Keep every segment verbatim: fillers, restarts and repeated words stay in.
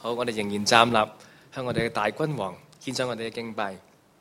好，我哋仍然站立，向我哋嘅大君王獻上我哋嘅敬拜。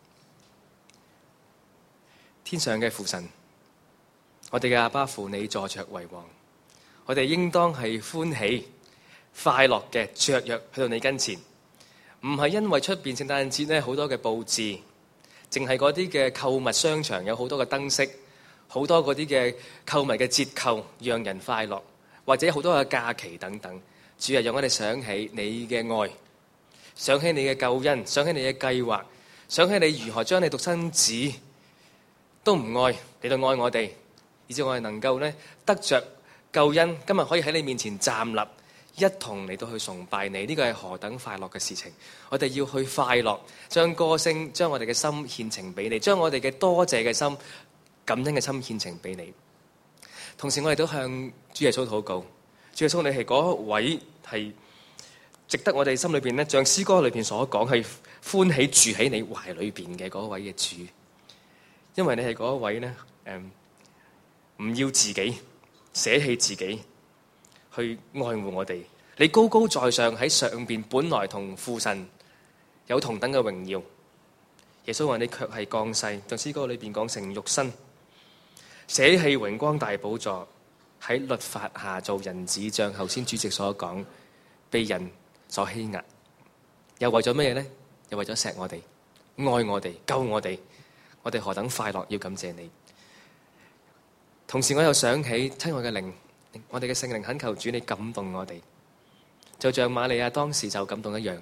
天上嘅父神，我哋嘅阿爸父，你坐著為王，我哋應當係歡喜快樂嘅雀躍去到你跟前，唔係因為出邊聖誕節咧好多嘅佈置，淨係嗰啲嘅購物商場有好多嘅燈飾，好多嗰啲嘅購物嘅折扣讓人快樂，或者好多嘅假期等等。主啊，讓我哋想起你嘅愛，想起你嘅救恩，想起你嘅計劃，想起你如何將你獨生子都唔愛，你都愛我哋，以致我哋能夠咧得着救恩，今日可以喺你面前站立，一同嚟到去崇拜你，呢個係何等快樂嘅事情！我哋要去快樂，將歌聲，將我哋嘅心獻情俾你，將我哋嘅多謝嘅心、感恩嘅心獻情俾你。同時，我哋都向主耶穌禱告，主耶穌，你係嗰位係值得我哋心裏邊咧，像詩歌裏邊所講，係歡喜住喺你懷裏邊嘅嗰位嘅主，因為你係嗰位咧，誒、嗯，唔要自己，捨棄自己去愛護我哋。你高高在上喺上邊，本來同父神有同等嘅榮耀。耶穌話你卻係降世，像詩歌裏邊講成肉身，捨棄榮光大寶座，喺律法下做人子，像頭先主席所講，被人所欺壓，又為咗咩呢？又為咗錫我哋、愛我哋、救我哋，我哋何等快樂！要感謝你。同時我又想起親愛嘅靈，我哋嘅聖靈懇求主你感動我哋，就像瑪利亞當時就感動一樣，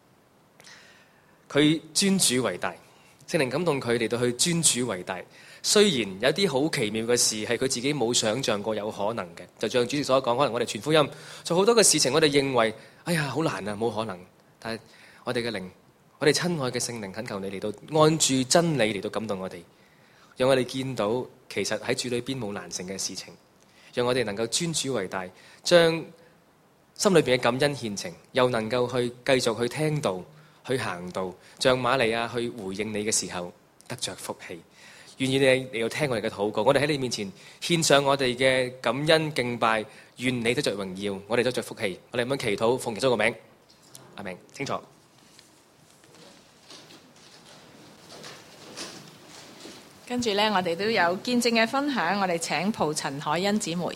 佢尊主為大，聖靈感動佢嚟到去尊主為大。雖然有啲好奇妙嘅事係佢自己冇想象過有可能嘅，就像主席所講，可能我哋傳福音做好多嘅事情，我哋認為哎呀好難啊，冇可能。但係我哋嘅靈，我哋親愛嘅聖靈懇求你嚟到按住真理嚟到感動我哋，讓我哋見到其實喺主裏邊冇難成嘅事情，讓我哋能夠尊主為大，將心裏邊嘅感恩獻情，又能夠去繼續去聽道、去行道，像瑪利亞去回應你嘅時候得着福氣。願意你嚟到聽我哋嘅禱告，我哋喺你面前獻上我哋嘅感恩敬拜，願你得着榮耀，我哋得着福氣。我哋咁樣祈禱，奉耶穌個名，阿明，清楚。 跟住呢，我哋都有見證嘅分享，我哋請蒲陳海欣姊妹。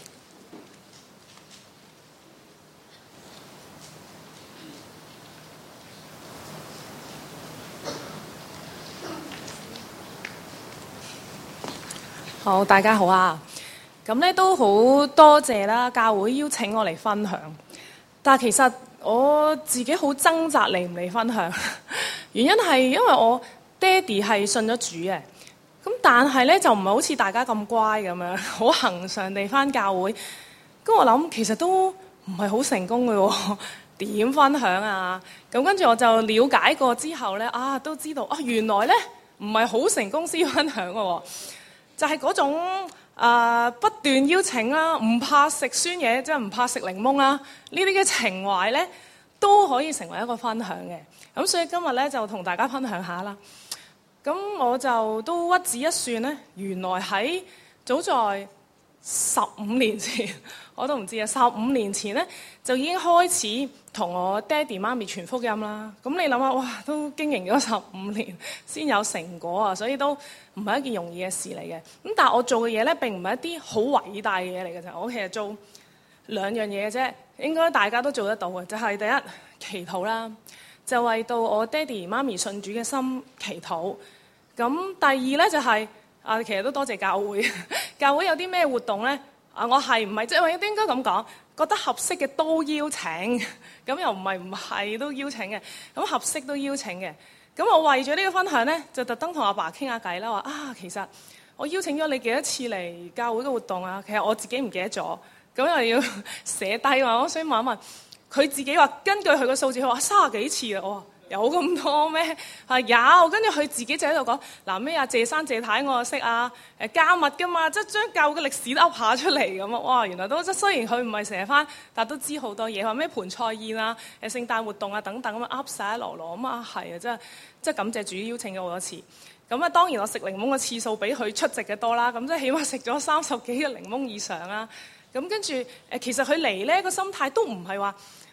好，大家好啊！咁咧都好多謝啦，教會邀請我嚟分享。但係其實我自己好掙扎嚟唔嚟分享，原因係因為我爹哋係信咗主嘅，咁但係咧就唔係好似大家咁乖咁樣，好恆常地返教會。咁我諗其實都唔係好成功嘅喎，點分享啊？咁跟住我就了解過之後咧，啊都知道啊原來咧唔係好成功先分享嘅喎。就係嗰種、呃、不斷邀請啦，唔怕食酸嘢，即係唔怕食檸檬啦，呢啲嘅情懷咧都可以成為一個分享嘅。咁所以今日咧就同大家分享下啦。咁我就都屈指一算咧，原來喺早在十五年前，我都唔知啊，十五年前咧就已經開始同我爹哋媽咪傳福音啦。咁你諗下，哇，都經營咗十五年先有成果啊，所以都唔係一件容易嘅事嚟嘅。咁但係我做嘅嘢咧並唔係一啲好偉大嘅嘢嚟嘅啫。我其實做兩樣嘢嘅啫，應該大家都做得到嘅。就係第一，祈禱啦，就為到我爹哋媽咪信主嘅心祈禱。咁第二咧就係啊，其實都多謝教會。教會有啲咩活動咧？啊，我係唔係即係我應該咁講？覺得合適嘅都邀請，咁又唔係唔係都邀請嘅，咁合適都邀請嘅。咁我為咗呢個分享咧，就特登同阿爸傾下偈啦，話啊，其實我邀請咗你幾多次嚟教會嘅活動啊？其實我自己唔記得咗，咁又要寫低話，我想問一問佢自己話，根據佢個數字，佢話三十幾次啊，我話有咁多咩？係有，跟住佢自己就喺度講嗱咩啊，謝生謝太我識啊，誒加密噶嘛，即係將舊嘅歷史都噏下出嚟咁啊！哇，原來都即係雖然佢唔係成日翻，但係都知好多嘢，話咩盆菜宴啊、誒聖誕活動啊等等咁啊噏晒一籮籮咁啊，係啊，真係即係感謝主邀請咗好多次。咁啊，當然我食檸檬嘅次數比佢出席嘅多啦，咁即係起碼食咗三十幾個檸檬以上啦。咁跟住誒，其實佢嚟咧個心態都唔係話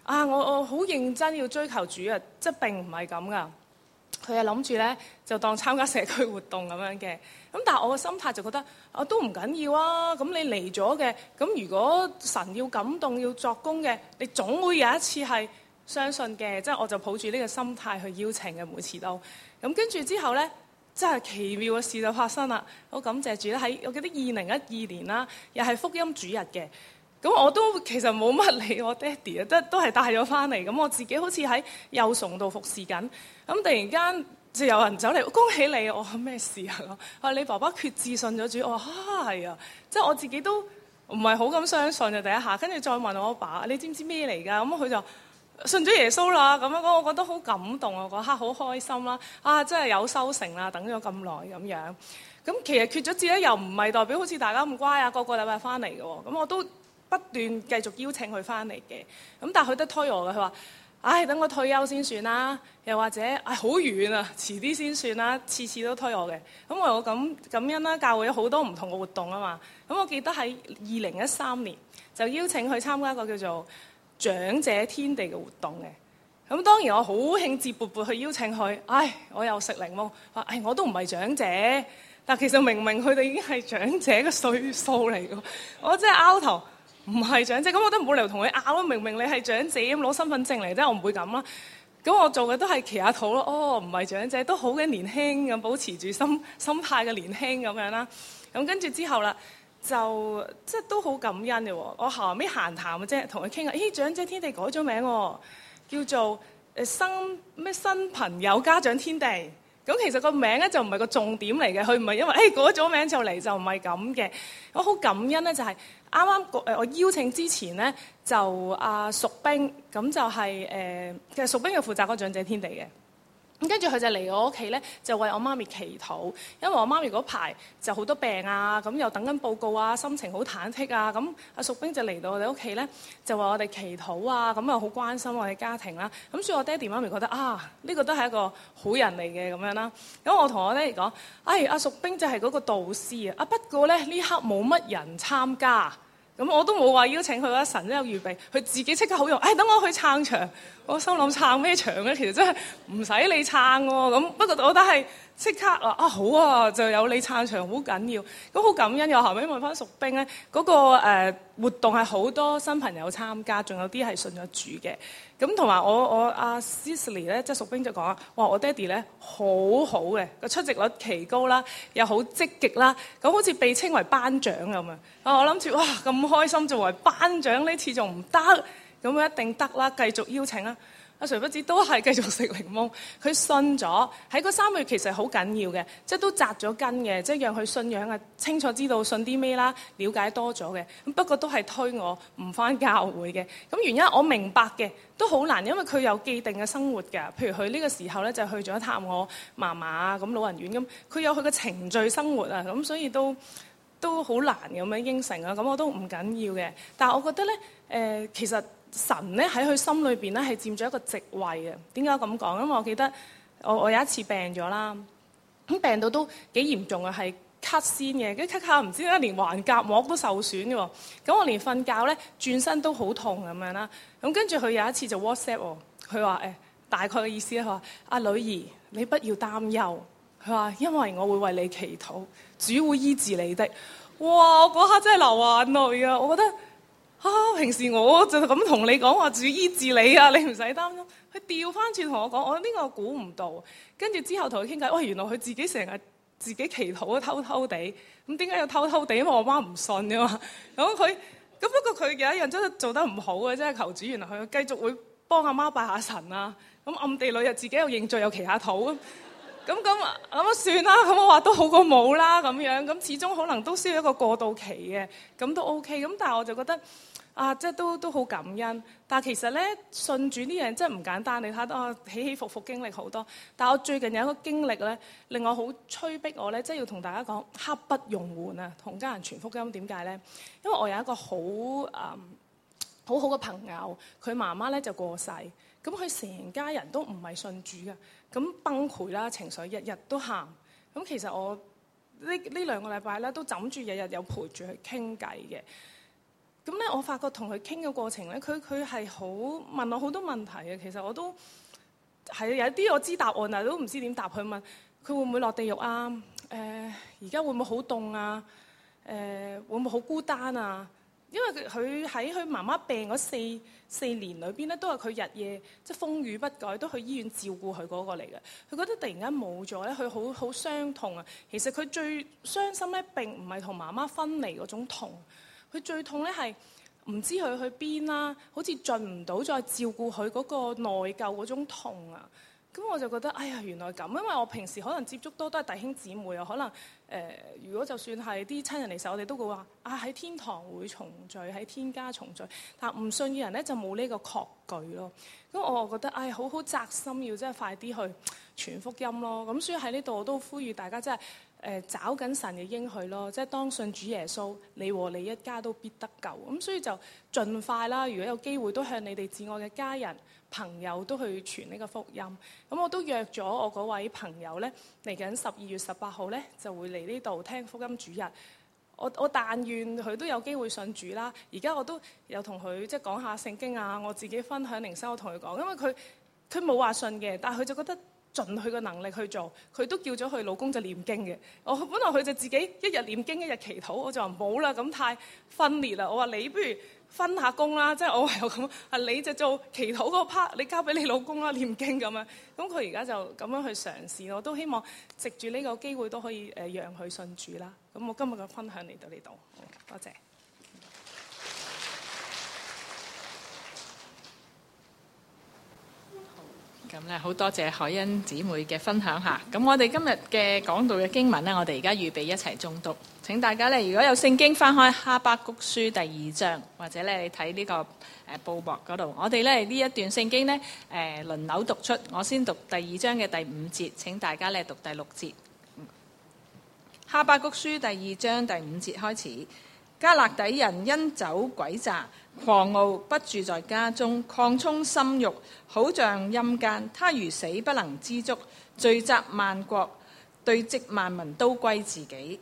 啊，我我好認真要追求主啊，即係並唔係咁噶。佢係諗住咧就當參加社區活動咁樣嘅。咁但係我嘅心態就覺得啊都唔緊要啊。咁你嚟咗嘅，咁如果神要感動要作工嘅，你總會有一次係相信嘅。即係我就抱住呢個心態去邀請嘅，每次都。咁跟住之後咧，真係奇妙嘅事就發生啦。好感謝主咧，喺我記得二零一二年啦，又係福音主日嘅。咁我都其實冇乜理我爹哋啊，都都係帶咗翻嚟。咁我自己好似喺幼崇度服侍緊。咁突然間就有人走嚟，恭喜你！我話咩事啊？我話你爸爸決志信咗主。我話啊係啊，即係我自己都唔係好咁相信嘅第一下。跟住再問我阿爸，你知唔知咩嚟㗎？咁佢就信咗耶穌啦。咁樣講，我覺得好感動啊！嗰刻好開心啦。啊，真係有收成啦！等咗咁耐咁樣。咁其實決咗志咧，又唔係代表好似大家咁乖啊，個個禮拜翻嚟嘅喎。咁我都不斷繼續邀請佢翻嚟嘅。咁但係佢都推我嘅，佢話：唉，等我退休先算啦。又或者唉，好遠啊，遲啲先算啦。次次都推我嘅。咁我感感恩啦，教會有好多唔同嘅活動啊嘛。咁我記得喺二零一三年就邀請佢參加一個叫做長者天地嘅活動嘅。咁當然我好興致勃勃去邀請佢。唉，我又食檸檬，話唉我都唔係長者。但其實明明佢哋已經係長者嘅歲數嚟嘅，我真係拗頭，唔係長者，咁我都冇理由同佢拗咯。明明你係長者咁攞身份證嚟啫，我唔會咁啦。咁我做嘅都係祈下禱咯。哦，唔係長者都好嘅，年輕咁保持住心心態嘅年輕咁樣啦。咁跟住之後啦，就即係都好感恩嘅喎。我後尾閒談嘅啫，同佢傾下，咦，長者天地改咗名喎，叫做誒新咩新朋友家長天地。咁其實個名咧就唔係個重點嚟嘅，佢唔係因為誒改咗名就嚟，就唔係咁嘅。我好感恩咧，就係啱啱誒我邀請之前咧，就阿淑冰咁就係、是、誒，其實淑冰係負責個長者天地嘅。咁跟住佢就嚟我屋企咧，就為我媽咪祈禱，因為我媽咪嗰排就好多病啊，咁又等緊報告啊，心情好忐忑啊。咁阿淑冰就嚟到我哋屋企咧，就為我哋祈禱啊，咁又好關心我哋家庭啦。咁所以我爹哋媽咪覺得啊，呢、這個都係一個好人嚟嘅咁樣啦。咁我同我爹哋講，哎，阿淑冰就係嗰個導師啊。啊不過咧呢刻冇乜人參加。咁我都冇話邀請佢啦，神都有預備，佢自己即刻好用。誒，等我去撐場，我心諗撐咩場咧？其實真係唔使你撐喎。咁不過我都係即刻話啊好啊，就有你撐場好緊要。咁好感恩，又後尾問翻淑冰咧，嗰個誒活動係好多新朋友參加，仲有啲係信咗主嘅。咁同埋我我阿 Cicely 咧，即係淑冰就講啊，哇！我爹哋咧好好嘅，個出席率奇高啦，又好積極啦，咁好似被稱為班長咁啊！啊，我諗住哇咁開心，作為班長呢次仲唔得，咁一定得啦，繼續邀請啦。阿誰不知都係繼續食檸檬，佢信咗喺嗰三個月其實好緊要嘅，即係都紮咗根嘅，即係讓佢信仰啊清楚知道信啲咩啦，了解多咗嘅。咁不過都係推我唔返教會嘅。咁原因我明白嘅，都好難，因為佢有既定嘅生活㗎。譬如佢呢個時候咧就去咗探我嫲嫲啊，咁老人院咁，佢有佢嘅程序生活啊，咁所以都都好難咁樣應承啊。咁我都唔緊要嘅，但係我覺得咧，誒、呃、其實。神咧喺佢心裏邊咧係佔咗一個席位嘅。點解咁講？因為我記得我我有一次病咗啦，咁病到都幾嚴重啊，係咳先嘅，跟住咳下唔知點解連橫膈膜都受損嘅喎。咁我連瞓覺咧轉身都好痛咁樣啦。咁跟住佢有一次就 WhatsApp 我，佢話誒大概嘅意思咧，佢話阿女兒你不要擔憂，佢話因為我會為你祈禱，主會醫治你的。哇！我嗰刻真係流眼淚啊！我覺得。啊！平時我就咁同你講話主醫治你啊，你唔使擔心。佢調翻轉同我講，我呢個估唔到。跟住之後同佢傾偈，喂，原來佢自己成日自己祈禱都偷偷地。咁點解要偷偷地？因為我媽唔信㗎嘛。咁佢咁不過佢有一樣真係做得唔好嘅，即係求主原來佢繼續會幫阿媽拜下神啊。咁暗地裏又自己又認罪又祈下禱。咁咁咁啊算啦。咁我話都好過冇啦咁樣。咁始終可能都需要一個過渡期嘅。咁都 OK。咁但係我就覺得。啊，即係都都好感恩，但係其實咧信主呢樣真係唔簡單。你睇到啊起起伏伏經歷好多，但係我最近有一個經歷咧，令我好催逼我咧，即係要同大家講刻不容緩啊！同家人傳福音點解咧？因為我有一個好誒、嗯、好好嘅朋友，佢媽媽咧就過世，咁佢成家人都唔係信主嘅，咁崩潰啦，情緒日日都喊。咁其實我呢呢兩個禮拜咧都枕住日日有陪住佢傾偈嘅。 咁咧，我發覺同佢傾嘅過程咧，佢佢係好問我好多問題嘅。其實我都係有啲我知答案，但係都唔知點答佢。問佢會唔會落地獄啊？誒、呃，而家會唔會好凍啊？誒、呃，會唔會好孤單啊？因為佢喺佢媽媽病嗰四四年裏邊咧，都係佢日夜即係風雨不改，都去醫院照顧佢嗰個嚟嘅。佢覺得突然間冇咗咧，佢好好傷痛啊。其實佢最傷心咧，並唔係同媽媽分離嗰種痛，佢最痛咧係唔知佢去邊啦，好似盡唔到再照顧佢嗰個內疚嗰種痛啊。咁我就覺得，哎呀，原來咁，因為我平時可能接觸多都係弟兄姊妹啊，可能誒、呃，如果就算係啲親人嚟時，我哋都會話啊，喺天堂會重聚，喺天家重聚。但唔信嘅人咧就冇呢個確據咯。咁我覺得，哎，好好扎心，要真係快啲去傳福音咯。咁所以喺呢度我都呼籲大家真係誒找緊神嘅應許咯，即係當信主耶穌，你和你一家都必得救。咁所以就盡快啦，如果有機會都向你哋至愛嘅家人朋友都去傳呢個福音。咁我都約咗我嗰位朋友咧，嚟緊十二月十八號咧就會嚟呢度聽福音主日。我我但願佢都有機會信主啦。而家我都有同佢即係講下聖經啊，我自己分享靈修，我同佢講，因為佢佢冇話信嘅，但係佢就覺得盡佢個能力去做，佢都叫咗佢老公就念經嘅。我本來佢就自己一日念經一日祈禱，我就話冇啦，咁太分裂啦。我話你不如分下工啦，即係我唯有咁啊，你就做祈禱嗰 part，你交俾你老公啦，念經咁樣。咁佢而家就咁樣去嘗試，我都希望藉住呢個機會都可以誒讓佢信主啦。咁我今日嘅分享嚟到呢度，多謝。 咁咧，好多謝海恩姊妹嘅分享下。咁我哋今日嘅講道嘅經文呢，我哋而家預備一齊誦讀。請大家咧，如果有聖經翻開哈巴谷書第二章，或者咧你睇呢個誒報幕嗰度，我哋咧呢一段聖經呢，誒、呃、輪流讀出。我先讀第二章嘅第五節，請大家咧讀第六節。哈巴谷書第二章第五節開始。迦勒底人因酒詭詐，狂傲，不住在家中，擴充心慾，好像陰間。他如死不能知足，聚集萬國，堆積萬民都歸自己。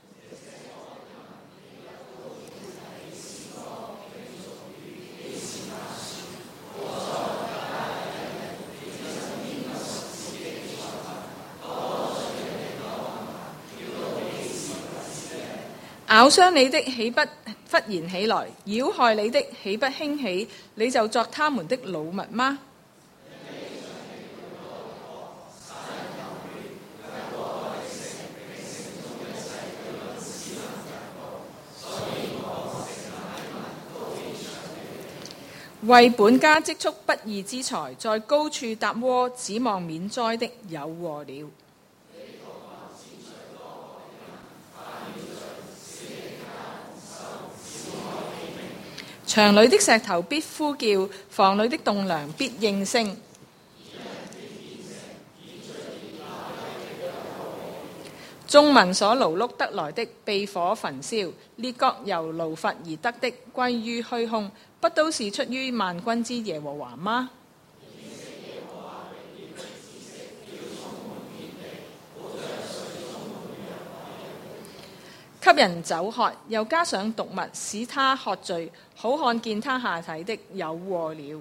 咬傷你的豈不忽然起來？擾害你的豈不興起？你就作他們的擄物嗎？為本家積蓄不義之財，在高處搭窩，指望免災的有禍了。牆裏的石頭必呼叫，房裏的棟梁必應聲。眾民所勞碌得來的，被火焚燒；列國由勞乏而得的，歸於虛空。不都是出於萬軍之耶和華嗎？給人酒喝，又加上毒物，使他喝醉，好看見他下體的有禍了。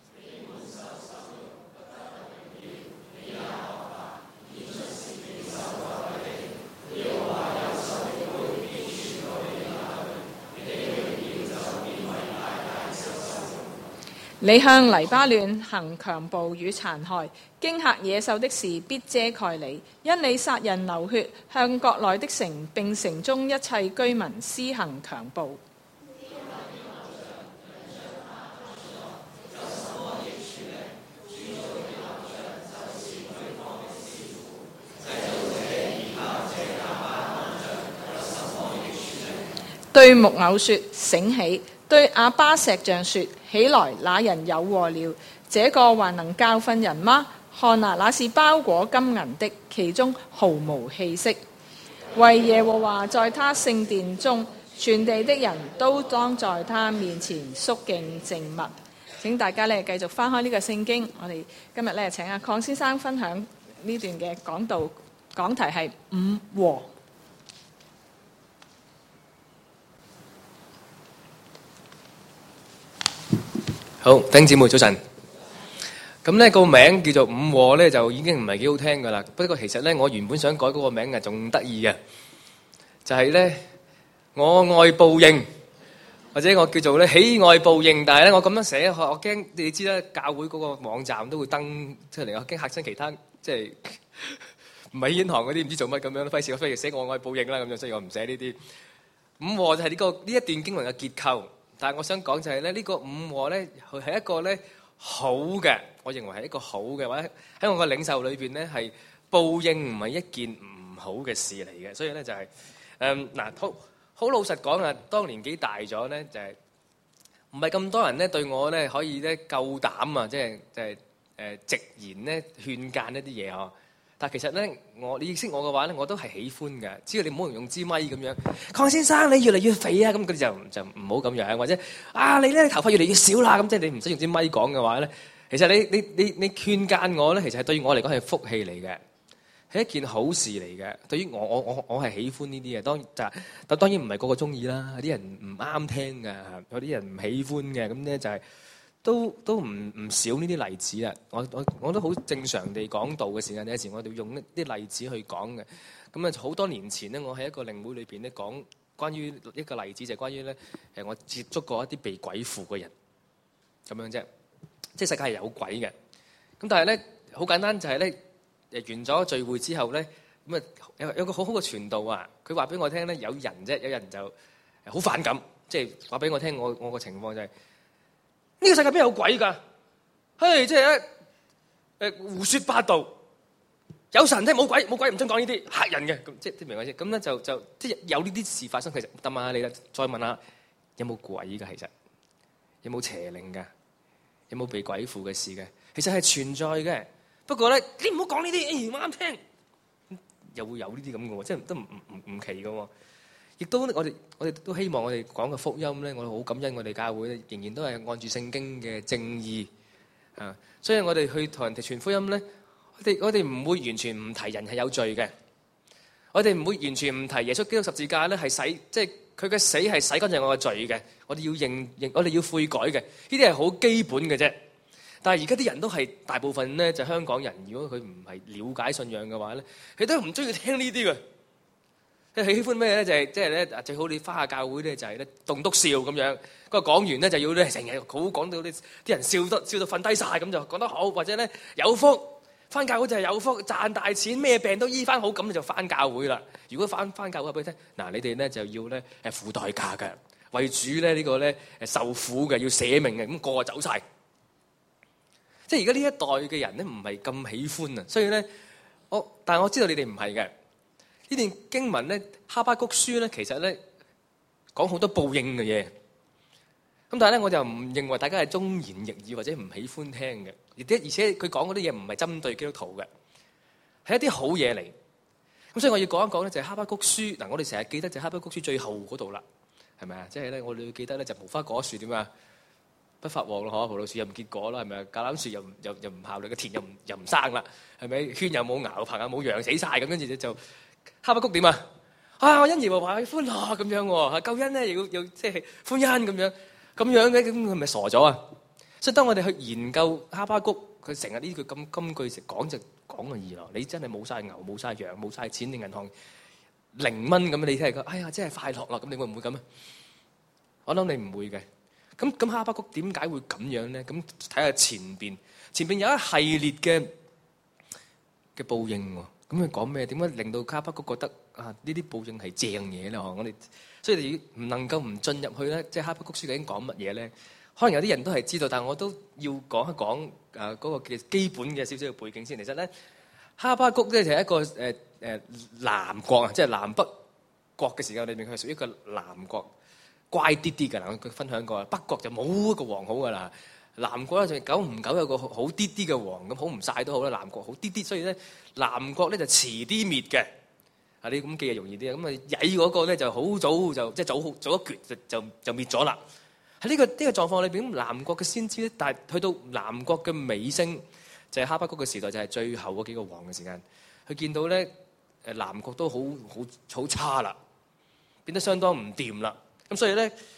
你向黎巴嫩行強暴與殘害，驚嚇野獸的事必遮蓋你，因你殺人流血，向國內的城並城中一切居民施行強暴。對木偶說醒起，對亞巴石像說起來，那人有禍了。這個還能教訓人嗎？看啊，那是包裹金銀的，其中毫無氣息。為耶和華在他聖殿中，全地的人都當在他面前肅敬靜默。請大家咧繼續翻開呢個聖經，我哋今日咧請阿鄺先生分享呢段嘅講道，講題係五禍。 好，弟兄姊妹早晨。咁呢個名叫做五禍咧，就已經唔係幾好聽噶啦。不過其實咧，我原本想改嗰個名啊，仲得意嘅，就係咧我愛報應，或者我叫做咧喜愛報應。但係咧，我咁樣寫，我我驚你知啦，教會嗰個網站都會登出嚟，我驚嚇親其他即係唔係呢行嗰啲唔知做乜咁樣，費事我費事寫我愛報應啦咁樣，所以我唔寫呢啲。五禍就係呢個呢一段經文嘅結構。但係我想講就係咧，呢個五禍咧，佢係一個咧好嘅，我認為係一個好嘅，或者喺我嘅領受裏邊咧，係報應唔係一件唔好嘅事嚟嘅。所以咧就係誒嗱，好好老實講啊，當年紀大咗咧，就係唔係咁多人咧對我咧可以咧夠膽啊，即係即係誒直言咧勸諫一啲嘢呵。但係其實咧，我你認識我嘅話咧，我都係喜歡嘅。只要你唔好用支咪咁樣，鄺先生你越嚟越肥啊，咁佢就就唔好咁樣。或者啊，你咧頭髮越嚟越少啦，咁即係你唔使用支咪講嘅話咧，其實你你你你勸諫我咧，其實係對於我嚟講係福氣嚟嘅，係一件好事嚟嘅。對於我我我我係喜歡呢啲嘅。當就但當然唔係個個中意啦，有啲人唔啱聽嘅，有啲人唔喜歡嘅，咁咧就係、是。都都唔唔少呢啲例子啦，我我我都好正常地講道嘅時間，有時我哋用一啲例子去講嘅。咁啊，好多年前咧，我喺一個靈會裏邊咧講關於一個例子，就係關於咧誒我接觸過一啲被鬼附嘅人咁樣啫，即係世界係有鬼嘅。咁但係咧好簡單就係咧誒完咗聚會之後咧，咁啊有有個好好嘅傳道啊，佢話俾我聽咧有人啫，有人就好反感，即係話俾我聽我我個情況就係。呢個世界邊有鬼㗎？嘿，即係誒胡說八道，有神啫，冇鬼，冇鬼唔准講呢啲嚇人嘅，咁即係明唔明先？咁咧就就即係有呢啲事發生，其實等問下你啦，再問下有冇鬼㗎？其實有冇邪靈㗎？有冇被鬼附嘅事嘅？其實係存在嘅，不過咧你唔好講呢啲，誒唔啱聽，又會有呢啲咁嘅喎，即係都唔唔唔奇嘅喎。亦都我哋我哋都希望我哋講嘅福音咧，我哋好感恩我哋教會咧，仍然都係按住聖經嘅正義啊，所以我哋去同人哋傳福音咧，我哋我哋唔會完全唔提人係有罪嘅，我哋唔會完全唔提耶穌基督十字架咧係洗，即係佢嘅死係洗乾淨我嘅罪嘅，我哋要認認，我哋要悔改嘅，呢啲係好基本嘅啫。但係而家啲人都係大部分咧就香港人，如果佢唔係了解信仰嘅話咧，佢都唔中意聽呢啲嘅。即係喜歡咩咧？就係即係咧，最好你翻下教會咧，就係咧棟篤笑咁樣。個講完咧就要咧成日好講到啲啲人笑得笑到瞓低晒咁就講得好，或者咧有福翻教會就係有福賺大錢，咩病都醫翻好，咁你就翻教會啦。如果翻翻教會俾你聽，嗱你哋咧就要咧誒付代價嘅，為主咧呢個咧誒受苦嘅，要捨命嘅，咁個個走晒。即係而家呢一代嘅人咧唔係咁喜歡啊，所以咧我但係我知道你哋唔係嘅。呢段經文咧，哈巴谷書咧，其實咧講好多報應嘅嘢。咁但係咧，我就唔認為大家係忠言逆耳或者唔喜歡聽嘅。而且而且佢講嗰啲嘢唔係針對基督徒嘅，係一啲好嘢嚟。咁所以我要講一講咧，就係哈巴谷書嗱，我哋成日記得就係哈巴谷書最後嗰度啦，係咪啊？即係咧，我哋要記得咧就無花果樹點啊，不發旺咯，嗬，葡萄樹又唔結果啦，係咪啊？橄欖樹又又又唔效力，個田又唔又唔生啦，係咪？圈又冇牛，棚又冇羊，死晒咁，跟住就。哈巴谷點啊？啊，我因耶和華歡樂咁樣喎，救恩咧要要即係歡欣咁樣，咁樣嘅咁佢咪傻咗啊？所以當我哋去研究哈巴谷，佢成日呢句咁金句食講就講個意咯。你真係冇晒牛、冇晒羊、冇晒錢，你銀行零蚊咁，你睇佢，哎呀，真係快樂啦！咁你會唔會咁啊？我諗你唔會嘅。咁咁哈巴谷點解會咁樣咧？咁睇下前邊，前邊有一系列嘅嘅報應喎。咁佢講咩？點解令到哈巴谷覺得啊呢啲報應係正嘢咧？我哋所以你唔能夠唔進入去咧，即係哈巴谷書究竟講乜嘢咧？可能有啲人都係知道，但係我都要講一講啊嗰個嘅基本嘅少少嘅背景先。其實咧，哈巴谷咧就係一個誒誒南國啊，即係南北國嘅時間裏面，佢係屬於一個南國，乖啲啲嘅。嗱，佢分享過，北國就冇一個王好噶啦。南國咧就久唔久有個好啲啲嘅王，咁好唔晒都好啦。南國好啲啲，所以咧南國咧就遲啲滅嘅。啊，你咁記就容易啲。咁啊曳嗰個咧就好早就即係早早一決就就就滅咗啦。喺呢個呢個狀況裏邊，南國嘅先知咧，但係去到南國嘅尾聲，就係哈巴谷嘅時代，就係最後嗰幾個王嘅時間。佢見到咧誒南國都好好好差啦，變得相當唔掂啦。咁所以咧。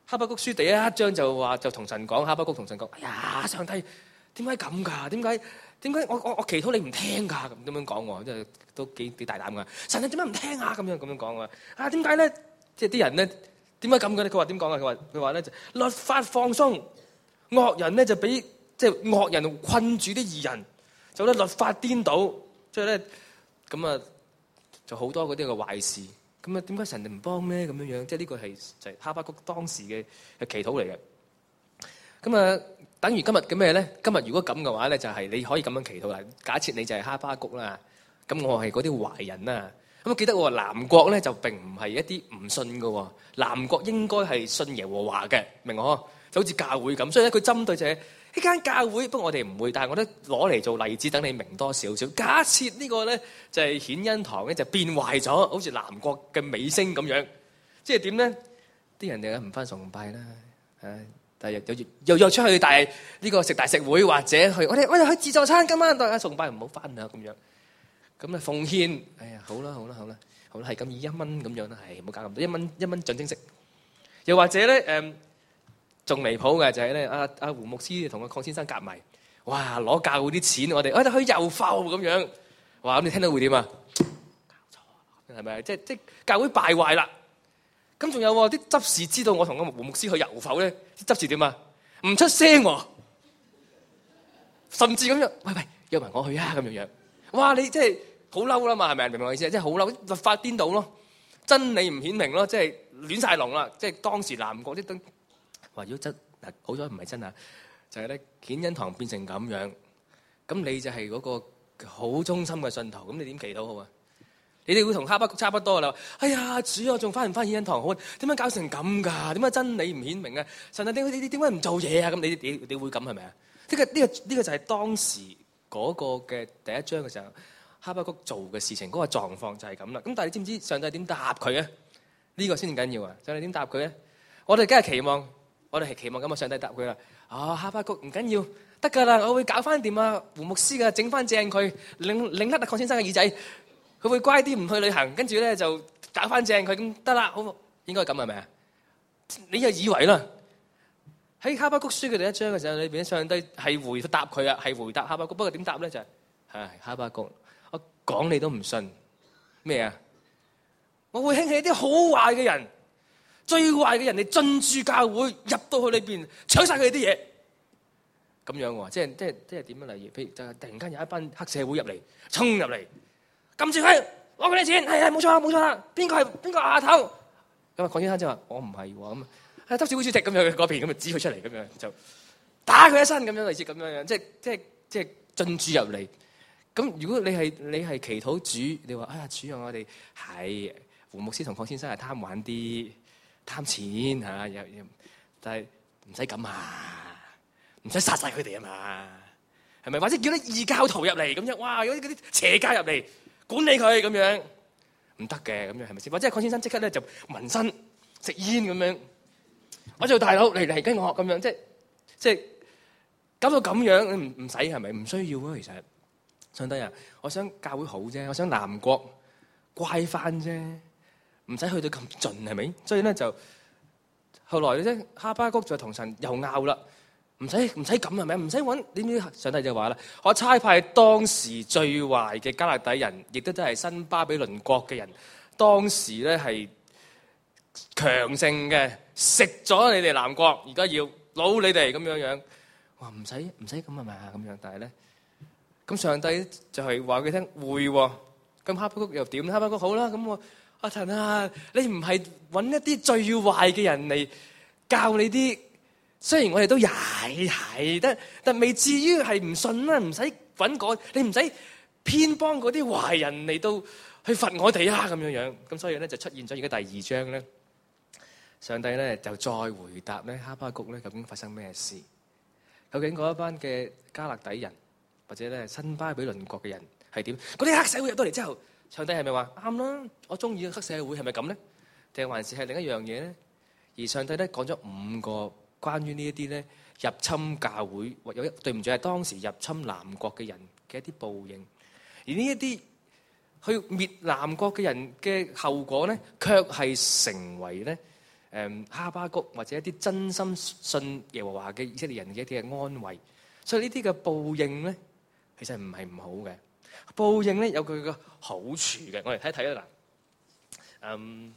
哈巴谷書第一章就話就同神講，哈巴谷同神講：哎呀，上帝點解咁㗎？點解點解我我我祈禱你唔聽㗎？咁咁樣講喎，即係都幾幾大膽㗎。神你點解唔聽啊？咁樣咁樣講喎。啊點解咧？即係啲人咧點解咁嘅咧？佢話點講啊？佢話佢話咧就律法放鬆，惡人咧就俾即係惡人困住啲義人，就咧律法顛倒，即係咧咁啊就好多嗰啲嘅壞事。咁啊點解神哋唔幫咧？咁樣樣即係呢個係就係哈巴谷當時嘅嘅祈禱嚟嘅。咁啊，等於今日嘅咩咧？今日如果咁嘅話咧，就係你可以咁樣祈禱啦。假設你就係哈巴谷啦，咁我係嗰啲壞人啦。咁記得喎，南國咧就並唔係一啲唔信嘅喎，南國應該係信耶和華嘅，明唔明啊？就好似教會咁，所以咧佢針對就係呢間教會。不過我哋唔會，但係我覺得攞嚟做例子，等你明多少少。假設呢個咧就係顯恩堂咧就變壞咗，好似南國嘅尾聲咁樣，即係點咧？啲人哋唔返崇拜啦，唉，但係又又又出去，但係呢個食大食會或者去我哋我哋去自助餐，今晚大家崇拜唔好返啦咁樣。咁啊奉獻，哎呀好啦好啦好啦，好啦係咁以一蚊咁樣啦，係唔好搞咁多，一蚊一蚊象徵式。又或者咧誒，仲離譜嘅就係咧，阿阿胡牧師同阿鄺先生夾埋，哇攞教會啲錢，我哋我哋去遊埠咁樣，哇咁你聽到會點啊？搞錯係咪？即即教會敗壞啦。咁仲有喎，啲執事知道我同阿胡牧師去遊埠咧，啲執事點啊？唔出聲喎，甚至咁樣，喂喂約埋我去啊咁樣樣。哇！你即係好嬲啦嘛，係咪？明唔明我意思啊？即係好嬲，律法顛倒咯，真理唔顯明咯，即係亂晒龍啦。即係當時南國啲都話：如果真嗱，好彩唔係真啊，就係咧顯恩堂變成咁樣，咁你就係嗰個好忠心嘅信徒，咁你點祈禱好啊？你哋會同哈巴谷差不多啦。哎呀，主啊，仲翻唔翻顯恩堂好？點解搞成咁㗎？點解真理唔顯明啊？神啊，點你你點解唔做嘢啊？咁你你你會咁係咪啊？呢個呢個呢個就係當時嗰個嘅第一章嘅時候，哈巴谷做嘅事情嗰個狀況就係咁啦。咁但係你知唔知上帝點答佢啊？呢個先緊要啊！上帝點答佢咧？我哋梗係期望，我哋係期望咁啊！上帝答佢啦。啊，哈巴谷唔緊要，得㗎啦，我會搞翻掂啊胡牧師㗎，整翻正佢，擰擰甩阿鄺先生嘅耳仔，佢會乖啲唔去旅行，跟住咧就搞翻正佢，咁得啦，好應該咁係咪啊？你又以為啦？喺哈巴谷書嘅第一章嘅時候裏邊，上帝係回答佢啊，係回答哈巴谷。不過點答咧就係、是，唉，哈巴谷，我講你都唔信咩啊？我會興起啲好壞嘅人，最壞嘅人嚟進駐教會，入到去裏邊搶晒佢哋啲嘢，咁樣喎，即係即係即係點樣？例如，譬如就係突然間有一班黑社會入嚟，衝入嚟，撳住佢攞佢啲錢，係係冇錯啦冇錯啦，邊個係邊個阿頭？咁啊，鄺先生就話我唔係喎咁。係執事會主席咁樣嗰邊咁啊，指佢出嚟咁樣就打佢一身咁樣，類似咁樣樣，即係即係即係進駐入嚟。咁如果你係你係祈禱主，你話哎呀主啊，我哋係胡牧師同鄺先生係貪玩啲貪錢嚇，又又但係唔使咁啊，唔使殺晒佢哋啊嘛，係咪？或者叫啲異教徒入嚟咁樣，哇！有啲嗰啲邪教入嚟管理佢咁樣，唔得嘅咁樣係咪先？或者鄺先生即刻咧就紋身食煙咁樣。我做大佬嚟嚟跟我咁樣，即係即係搞到咁樣，唔唔使係咪？唔需要啊，其實上帝啊，我想教會好啫，我想南國乖翻啫，唔使去到咁盡係咪？所以咧就後來咧，哈巴谷就同神又拗啦，唔使唔使咁係咪？唔使揾點知上帝就話啦，我差派當時最壞嘅迦勒底人，亦都都係新巴比倫國嘅人，當時咧係強盛嘅。食咗你哋南國，而家要擄你哋咁樣樣，哇唔使唔使咁係咪啊咁樣？但係咧，咁上帝就係話佢聽會喎，咁哈巴谷又點？哈巴谷好啦，咁我阿thần啊，你唔係揾一啲最壞嘅人嚟教你啲，雖然我哋都曳係得，但未至於係唔信啦，唔使揾嗰，你唔使偏幫嗰啲壞人嚟到去罰我哋啊咁樣樣，咁所以咧就出現咗而家第二章咧。上帝咧就再回答咧哈巴谷咧究竟發生咩事？究竟嗰一班嘅迦勒底人或者咧新巴比倫國嘅人係點？嗰啲黑社會入到嚟之後，上帝係咪話啱啦？我中意嘅黑社會係咪咁咧？定還是係另一樣嘢咧？而上帝咧講咗五個關於呢一啲咧入侵教會或有一對唔住係當時入侵南國嘅人嘅一啲報應，而呢一啲去滅南國嘅人嘅後果咧，卻係成為咧。 誒哈巴谷或者一啲真心信耶和華嘅以色列人嘅一啲嘅安慰。所以呢啲嘅報應咧，其實唔係唔好嘅。報應咧有佢嘅好處嘅，我哋睇睇啦。嗯，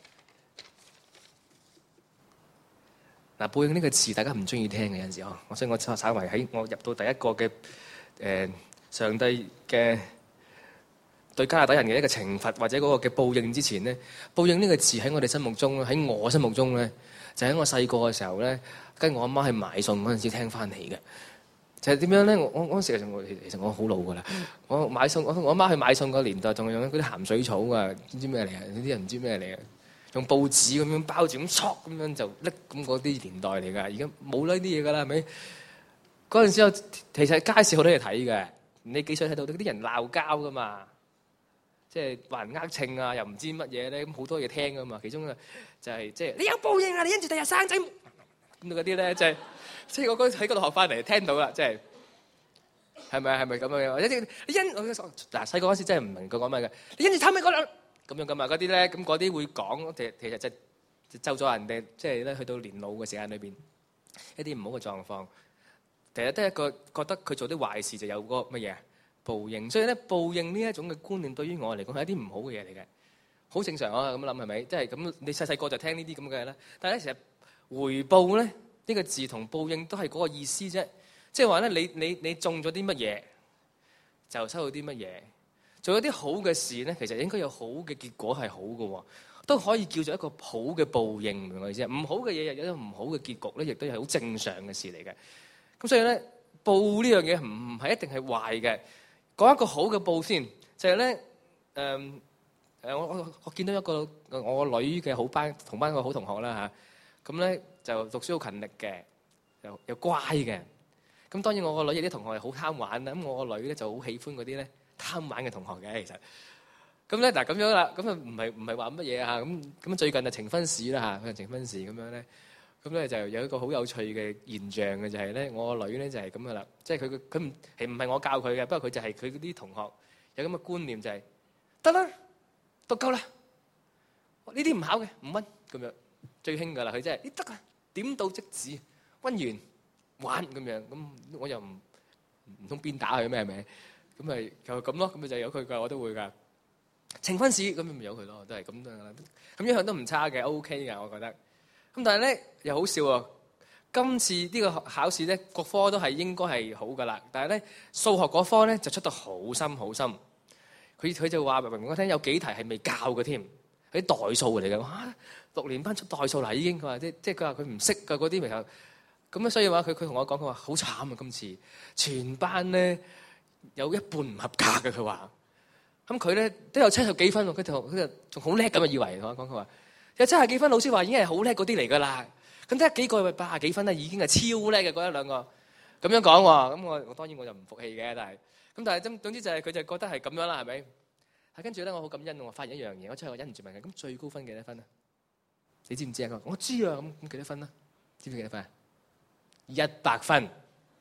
嗱，報應呢個詞大家唔中意聽嘅有陣時哦，所以我稍微喺我入到第一個嘅誒、呃、上帝嘅對加勒底人嘅一個懲罰或者嗰個嘅報應之前咧，報應呢個詞喺我哋心目中，喺我心目中咧，就喺我細個嘅時候咧，跟我阿媽去買餸嗰陣時聽翻起嘅。就係點樣咧？我我嗰時其實我其實我好老噶啦。我買餸，我我阿媽去買餸個年代仲用嗰啲鹹水草啊，唔知咩嚟啊？呢啲人唔知咩嚟啊？用報紙咁樣包住咁戳咁樣就拎咁嗰啲年代嚟㗎。而家冇呢啲嘢㗎啦，係咪？嗰陣時候其實街市好多嘢睇嘅。你幾歲睇到啲人鬧交㗎嘛？即係話人呃秤啊，又唔知乜嘢咧，咁好多嘢聽㗎嘛。其中啊就係即係你有報應啊！你因住第日生仔咁嗰啲咧，即係。即係我嗰喺嗰度學翻嚟，聽到啦，即係係咪係咪咁樣樣？一啲你因嗱細個嗰時真係唔明佢講咩嘅，你因住貪咩嗰兩咁樣噶嘛？嗰啲咧咁嗰啲會講，其實其實就咒咗人哋，即係咧去到年老嘅時間裏邊一啲唔好嘅狀況，其實都係一個覺得佢做啲壞事就有個乜嘢報應。所以咧報應呢一種嘅觀念對於我嚟講係一啲唔好嘅嘢嚟嘅，好正常啊咁諗係咪？即係咁你細細個就聽呢啲咁嘅嘢啦。但係咧其實回報咧。呢個字同報應都係嗰個意思啫，即係話咧，你你你種咗啲乜嘢，就收到啲乜嘢。做咗啲好嘅事咧，其實應該有好嘅結果係好嘅，都可以叫做一個好嘅報應，明唔明我意思啊？唔好嘅嘢有一個唔好嘅結局咧，亦都係好正常嘅事嚟嘅。咁所以咧，報呢樣嘢唔係一定係壞嘅。講一個好嘅報先，就係咧，誒誒，我我我見到一個我個女嘅好班同班個好同學啦嚇，咁咧。就讀書好勤力嘅，又又乖嘅。咁當然我個女有啲同學係好貪玩啦。咁我個女咧就好喜歡嗰啲咧貪玩嘅同學嘅。其實咁咧嗱咁樣啦，咁啊唔係唔係話乜嘢啊？咁咁最近就呈分試啦嚇，佢呈分試咁樣咧，咁咧就有一個好有趣嘅現象嘅就係咧，我個女咧就係咁噶啦，即係佢佢唔係唔係我教佢嘅，不過佢就係佢嗰啲同學有咁嘅觀念就係得啦，讀夠啦，呢啲唔考嘅唔溫咁樣最興噶啦，佢真係你得啊！點到即止，溫完玩咁樣，咁我又唔唔通鞭打佢咩？係咪？咁咪就咁咯，咁咪就由佢㗎，我都會㗎。呈分試咁咪由佢咯，都係咁樣啦。咁一向都唔差嘅 ，OK 嘅，我覺得。咁但係咧又好笑喎，今次呢個考試咧，各科都係應該係好㗎啦。但係咧數學嗰科咧就出得好深好深。佢佢就話明我聽有幾題係未教嘅添。啲代數嚟嘅，哇！六年班出代數啦已經，佢話即即係佢話佢唔識嘅嗰啲咪有，咁咧所以話佢佢同我講，佢話好慘啊！今次全班咧有一半唔合格嘅，佢話，咁佢咧都有七十幾分喎，佢就佢就仲好叻咁啊，以為同我講佢話有七十幾分，老師話已經係好叻嗰啲嚟㗎啦，咁得幾個咪八十幾分咧，已經係超叻嘅嗰一兩個，咁樣講喎，咁我我當然我就唔服氣嘅，但係咁但係總總之就係佢就覺得係咁樣啦，係咪？跟住咧，我好感恩，我發現一樣嘢，我出去我忍唔住問佢：咁最高分幾多分啊？你知唔知啊？佢話：我知啊，咁咁幾多分啊？知唔知幾多分啊？一百分。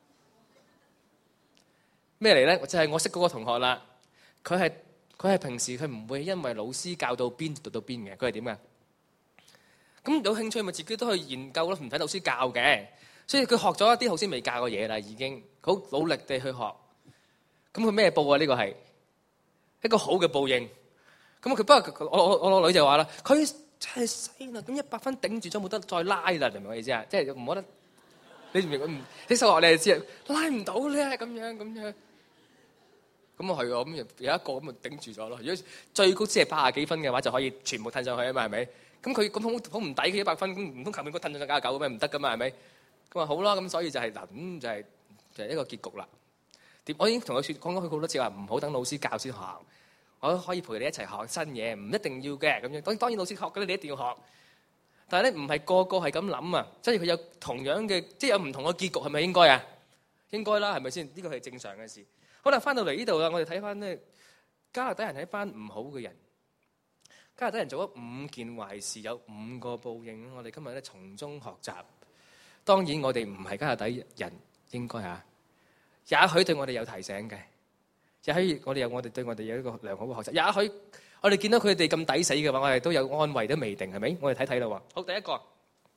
咩嚟咧？就係我識嗰個同學啦。佢係佢係平時佢唔會因為老師教到邊讀到邊嘅，佢係點嘅？咁有興趣咪自己都去研究咯，唔使老師教嘅。所以佢學咗一啲老師未教嘅嘢啦，已經好努力地去學。咁佢咩報啊？呢個係一個好嘅報應，咁佢不過我我我個女就話啦，佢真係犀啦，咁一百分頂住咗冇得再拉啦，明唔明我意思啊？即係唔好得，你唔明唔？啲數學你就知啊，拉唔到咧咁樣咁樣，咁啊係啊，咁有一個咁啊頂住咗咯。如果最高只係八十幾分嘅話，就可以全部褪上去啊嘛，係咪？咁佢咁好好唔抵佢一百分，咁唔通求其個褪上九十九咩？唔得噶嘛，係咪？咁啊好啦，咁所以就係嗱，咁就係就係一個結局啦。我已經同佢講講佢好多次話，唔好等老師教先學，我都可以陪你一齊學新嘢，唔一定要嘅咁樣。當當然老師學嗰啲你一定要學，但係咧唔係個個係咁諗啊。即係佢有同樣嘅，即係有唔同嘅結局，係咪應該啊？應該啦，係咪先？呢個係正常嘅事。好啦，翻到嚟呢度啦，我哋睇翻咧，加勒底人係一班唔好嘅人。加勒底人做咗五件壞事，有五個報應。我哋今日咧從中學習。當然我哋唔係加勒底人，應該啊。也許對我哋有提醒嘅，也許我哋有我哋對我哋有一個良好嘅學習。也許我哋見到佢哋咁抵死嘅話，我哋都有安慰都未定，係咪？我哋睇睇啦喎。好，第一個，誒、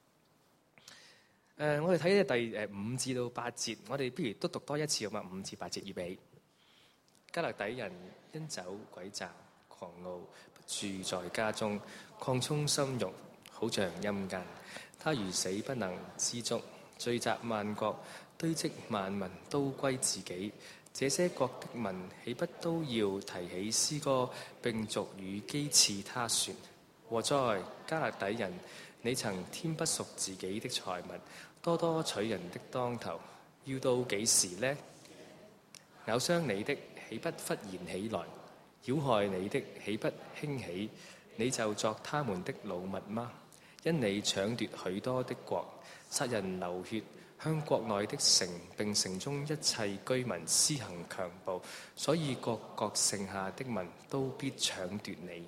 呃，我哋睇第誒五至到八節，我哋不如都讀多一次好嘛？五至八節預備。迦勒底人因酒詭詐狂傲，住在家中，擴充心慾，好像陰間。他如死不能知足，聚集萬國，堆積萬民，都歸自己。這些國的民豈不都要提起詩歌，並俗語譏刺他說：禍哉，迦勒底人！你曾添不屬自己的財物，多多取人的當頭，要到幾時呢？咬傷你的豈不忽然起來？擾害你的豈不興起？你就作他們的擄物嗎？因你搶奪許多的國，殺人流血，向國內的城並城中一切居民施行強暴，所以各國剩下的民都必搶奪你。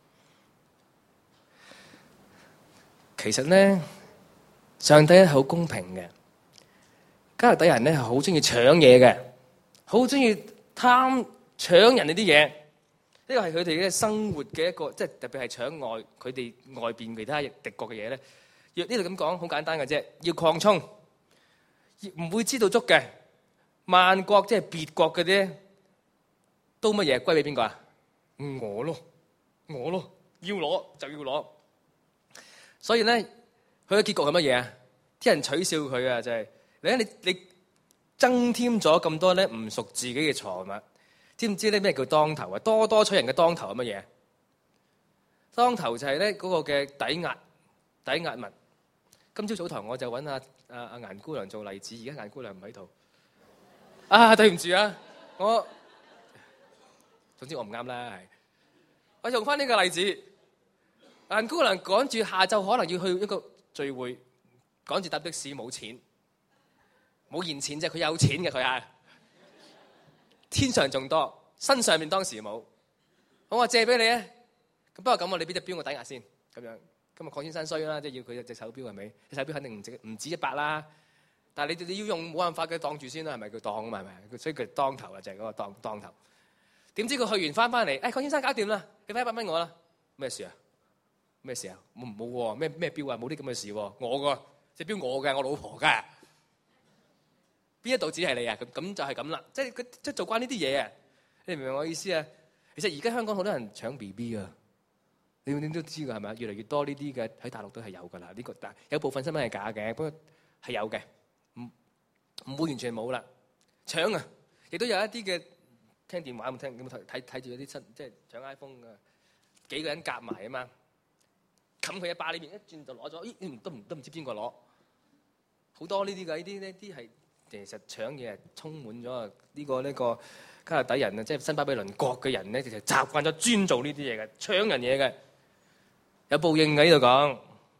其實呢，上帝係好公平嘅。迦勒底人呢係好中意搶嘢嘅，好中意貪搶人哋啲嘢。呢個係佢哋嘅生活嘅一個，即係特別係搶外佢哋外邊其他敵國嘅嘢咧。若呢度咁講，好簡單嘅啫，要擴充，唔會知道足嘅。萬國即係別國嘅啫，都乜嘢歸俾邊個啊？我咯，我咯，要攞就要攞。所以咧，佢嘅結局係乜嘢啊？啲人取笑佢啊，就係你你你增添咗咁多咧唔屬自己嘅財物。知唔知咧咩叫當頭啊？多多取人嘅當頭係乜嘢？當頭就係咧嗰個嘅抵押抵押物。今朝早堂我就揾阿阿阿顏姑娘做例子，而家顏姑娘唔喺度。啊，對唔住啊，我總之我唔啱啦，係。我用翻呢個例子，顏姑娘趕住下晝可能要去一個聚會，趕住搭的士冇錢，冇現錢啫，佢有錢嘅佢係。天上仲多，身上面當時冇。我話借俾你啊，咁不過咁我你俾隻錶我抵押先，咁樣。今日鄺先生衰啦，即係要佢隻手錶係咪？隻手錶肯定唔值唔止一百啦。但係你你要用冇辦法嘅當住先啦，係咪？佢當啊嘛，係咪？所以佢當頭啊，就係嗰個當當頭。點知佢去完翻翻嚟，誒鄺先生搞掂啦，你俾一百蚊我啦。咩事啊？咩事啊？冇冇喎？咩咩錶啊？冇啲咁嘅事喎。我個隻錶我嘅，我老婆㗎。邊一度只係你啊？咁咁就係咁啦，即係佢即係做慣呢啲嘢啊！你明唔明我意思啊？其實而家香港好多人搶 B B 啊，你你都知㗎係咪？越嚟越多呢啲嘅喺大陸都係有㗎啦。呢個但有部分新聞係假嘅，不過係有嘅，唔唔會完全冇啦。搶啊！亦都有一啲嘅聽電話有冇聽？有冇睇睇睇住嗰啲新即係搶 iPhone 㗎？幾個人夾埋啊嘛，冚佢一巴，裏面一轉就攞咗，咦？都唔都唔知邊個攞？好多呢啲㗎，呢啲呢啲係。其實搶嘢係充滿咗呢個呢個迦勒底人啊，即係新巴比倫國嘅人咧，其實習慣咗專做呢啲嘢嘅，搶人嘢嘅，有報應嘅呢度講。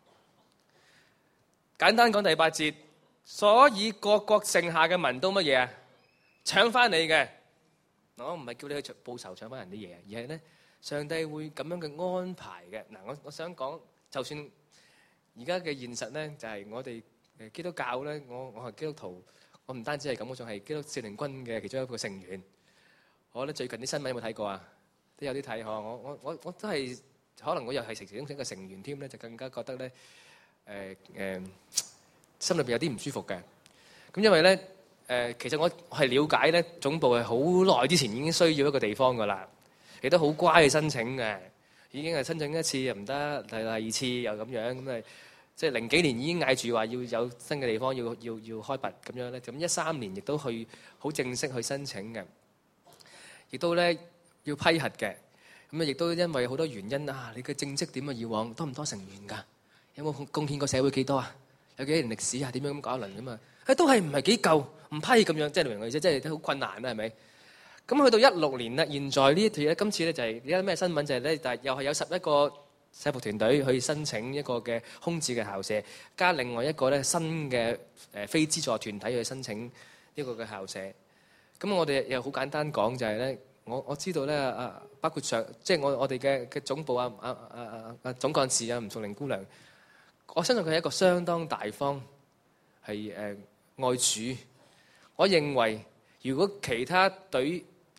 簡單講第八節，所以各國剩下嘅民都乜嘢啊？搶翻你嘅。我唔係叫你去報仇搶翻人啲嘢，而係咧上帝會咁樣嘅安排嘅。嗱，我我想講，就算而家嘅現實咧，就係我哋誒基督教咧，我我係基督徒。我唔單止係咁，我仲係基督少年軍嘅其中一個成員。我咧最近啲新聞有冇睇過啊？都有啲睇呵。我我我我都係可能我又係其中一個成員添咧，就更加覺得咧誒誒心裏邊有啲唔舒服嘅。咁因為咧誒、呃，其實我係了解咧總部係好耐之前已經需要一個地方噶啦，亦都好乖去申請嘅，已經係申請一次又唔得，第第二次又咁樣咁係。即係零幾年已經嗌住話要有新嘅地方要要要開拔咁樣咧，咁一三年亦都去好正式去申請嘅，亦都咧要批核嘅。咁啊，亦都因為好多原因啊，你嘅政績點啊？以往多唔多成員㗎？有冇貢獻過社會幾多啊？有幾多年歷史啊？點樣咁搞一輪㗎嘛？誒都係唔係幾夠？唔批咁樣，即係你明我意思，即係都好困難啦，係咪？咁去到一六年啦，現在呢一條咧，今次咧就係而家咩新聞就係咧，但係又係有十一個社服團隊去申請一個嘅空置嘅校舍，加另外一個咧新嘅誒非資助團體去申請一個嘅校舍。咁我哋又好簡單講就係咧，我我知道咧啊，包括上即係我我哋嘅嘅總部啊啊啊啊啊總幹事啊吳淑玲姑娘，我相信佢係一個相當大方係誒愛主。我認為如果其他隊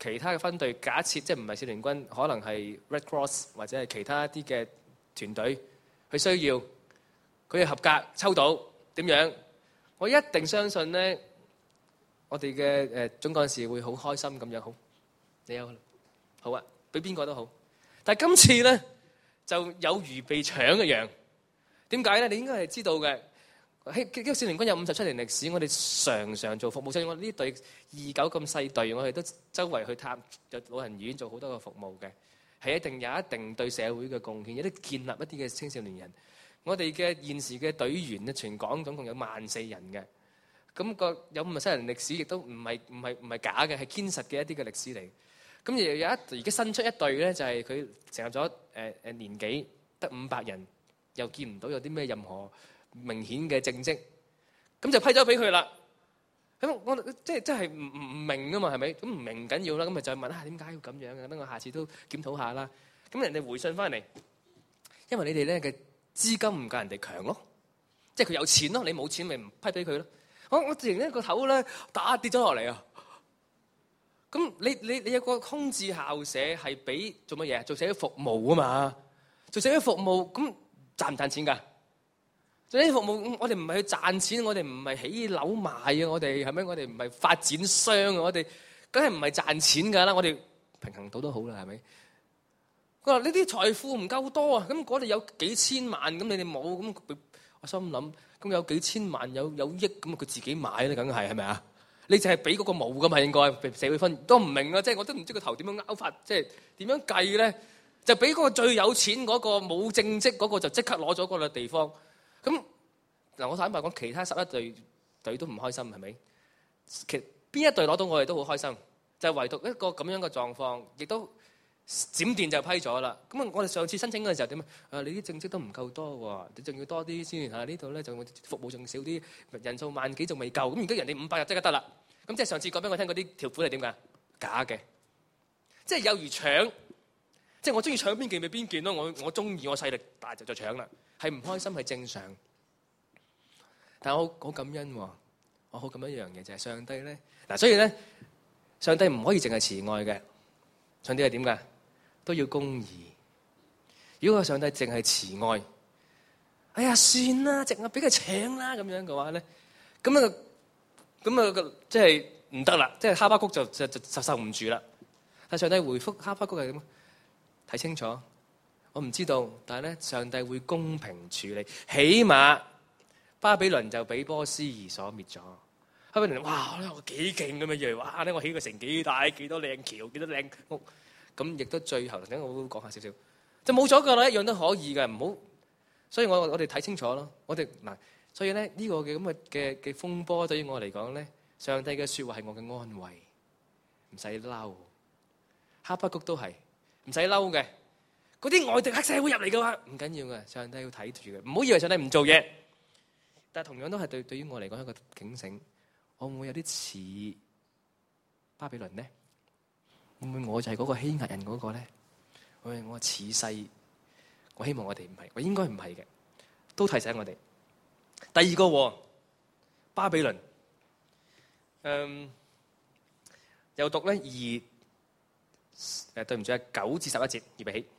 其他嘅分隊，假設即係唔係少年軍，可能係 Red Cross 或者係其他一啲嘅團隊，佢需要佢哋合格抽到點樣？我一定相信咧，我哋嘅誒總幹事會好開心咁樣。好，你有好啊，俾邊個都好。但係今次咧就有如被搶一樣。點解咧？你應該係知道嘅。喺呢個少年軍有五十七年歷史，我哋常常做服務。所以我呢隊二九咁細隊，我哋都周圍去探有老人院做好多個服務嘅，係一定有一定對社會嘅貢獻，有啲建立一啲嘅青少年人。我哋嘅現時嘅隊員咧，全港總共有萬四人嘅。咁個有五十七年歷史，亦都唔係唔係唔係假嘅，係堅實嘅一啲嘅歷史嚟。咁又有一而家新出一隊咧，就係佢成立咗誒誒年幾得五百人，又見唔到有啲咩任何明顯嘅政績，咁就批咗俾佢啦。咁我即係即係唔唔唔明啊嘛，係咪？咁唔明緊要啦，咁咪就問下點解要咁樣嘅？等我下次都檢討下啦。咁人哋回信翻嚟，因為你哋咧嘅資金唔夠人哋強咯，即係佢有錢咯，你冇錢咪唔批俾佢咯。我我突然間個頭咧打跌咗落嚟啊！咁你你你有個空置校舍係俾做乜嘢？做社會服務啊嘛，做社會服務咁賺唔賺錢㗎？做呢啲服務，我哋唔係去賺錢，我哋唔係起樓賣啊！我哋係咪？我哋唔係發展商啊！我哋梗係唔係賺錢㗎啦！我哋平衡到都好啦，係咪？佢話呢啲財富唔夠多啊！咁我哋有幾千萬，咁你哋冇咁，我心諗咁有幾千萬有有億咁，佢自己買咧，梗係係咪啊？你就係俾嗰個冇㗎嘛？應該社會分都唔明啊！即係我都唔知個頭點樣拗法，即係點樣計咧？就俾嗰個最有錢嗰個冇正職嗰個就即刻攞咗嗰個地方。咁嗱，我坦白講，其他十一隊隊都唔開心，係咪？其邊一隊攞到我哋都好開心，就係唯獨一個咁樣嘅狀況，亦都閃電就批咗啦。咁我哋上次申請嘅時候點啊？你啲正職都唔夠多喎，你仲要多啲先嚇。呢度咧就服務仲少啲，人數萬幾仲未夠。咁而家人哋五百日即刻得啦。咁即係上次講俾我聽嗰啲條款係點㗎？假嘅，即係有如搶，即係我中意搶邊件咪邊件咯。我我中意我勢力大就就搶啦。係唔開心係正常，但係我好感恩喎。我好感恩一樣嘢就係上帝咧嗱，所以咧上帝唔可以淨係慈愛嘅，上帝係點㗎？都要公義。如果個上帝淨係慈愛，哎呀算啦，淨係俾佢請啦咁樣嘅話咧，咁啊咁啊即係唔得啦，即係哈巴谷就就就受受唔住啦。但上帝回覆哈巴谷係點？睇清楚。我唔知道，但係咧，上帝會公平處理。起碼巴比倫就俾波斯兒所滅咗。巴比倫哇，我幾勁咁樣樣，哇！咧我起個城幾大，幾多靚橋，幾多靚屋，咁亦都最後，等我講下少少，就冇咗㗎啦，一樣都可以嘅，唔好。所以我我哋睇清楚咯，我哋嗱，所以咧呢個嘅咁嘅嘅嘅風波對於我嚟講咧，上帝嘅説話係我嘅安慰，唔使嬲。哈巴谷都係唔使嬲嘅。嗰啲外敵黑社會入嚟嘅話，唔緊要嘅，上帝要睇住嘅，唔好以為上帝唔做嘢。但係同樣都係對對於我嚟講一個警醒，我會唔會有啲似巴比倫呢？會唔會我就係嗰個欺壓人嗰個咧？會唔會我似世？我希望我哋唔係，我應該唔係嘅，都提醒我哋。第二個巴比倫，嗯，又讀咧二誒，對唔住啊，九至十一節，預備起。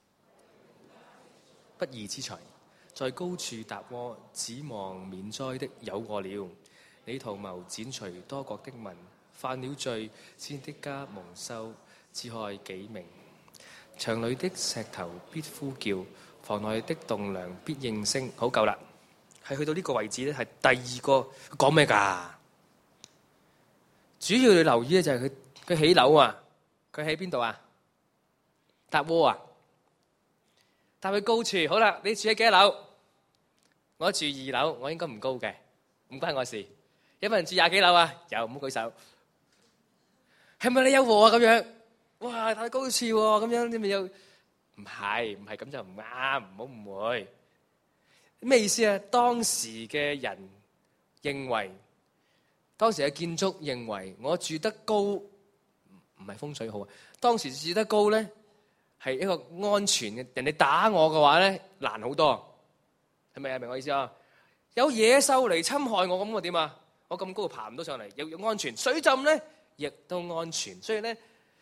不義之財，在高處搭窩，指望免災的有禍了。你圖謀剪除多國的民，犯了罪，使的家蒙羞，自害己命。牆裏的石頭必呼叫，房內的棟梁必應聲。好，夠啦，係去到呢個位置咧，係第二個講咩㗎？主要你留意咧就係佢佢起樓啊，佢喺邊度啊？搭窩啊？搭去高處，好啦，你住喺幾多樓？我住二樓，我應該唔高嘅，唔關我事。有冇人住廿幾樓啊？有，唔好舉手。係咪你有禍啊？咁樣，哇，搭高處喎，咁樣你咪有？唔係，唔係咁就唔啱，唔好誤會。咩意思啊？當時嘅人認為，當時嘅建築認為，我住得高唔係風水好啊。當時住得高咧。係一個安全嘅，人哋打我嘅話咧難好多，係咪啊？明我意思啊？有野獸嚟侵害我咁我點啊？我咁高爬唔到上嚟，又要安全，水浸咧亦都安全，所以咧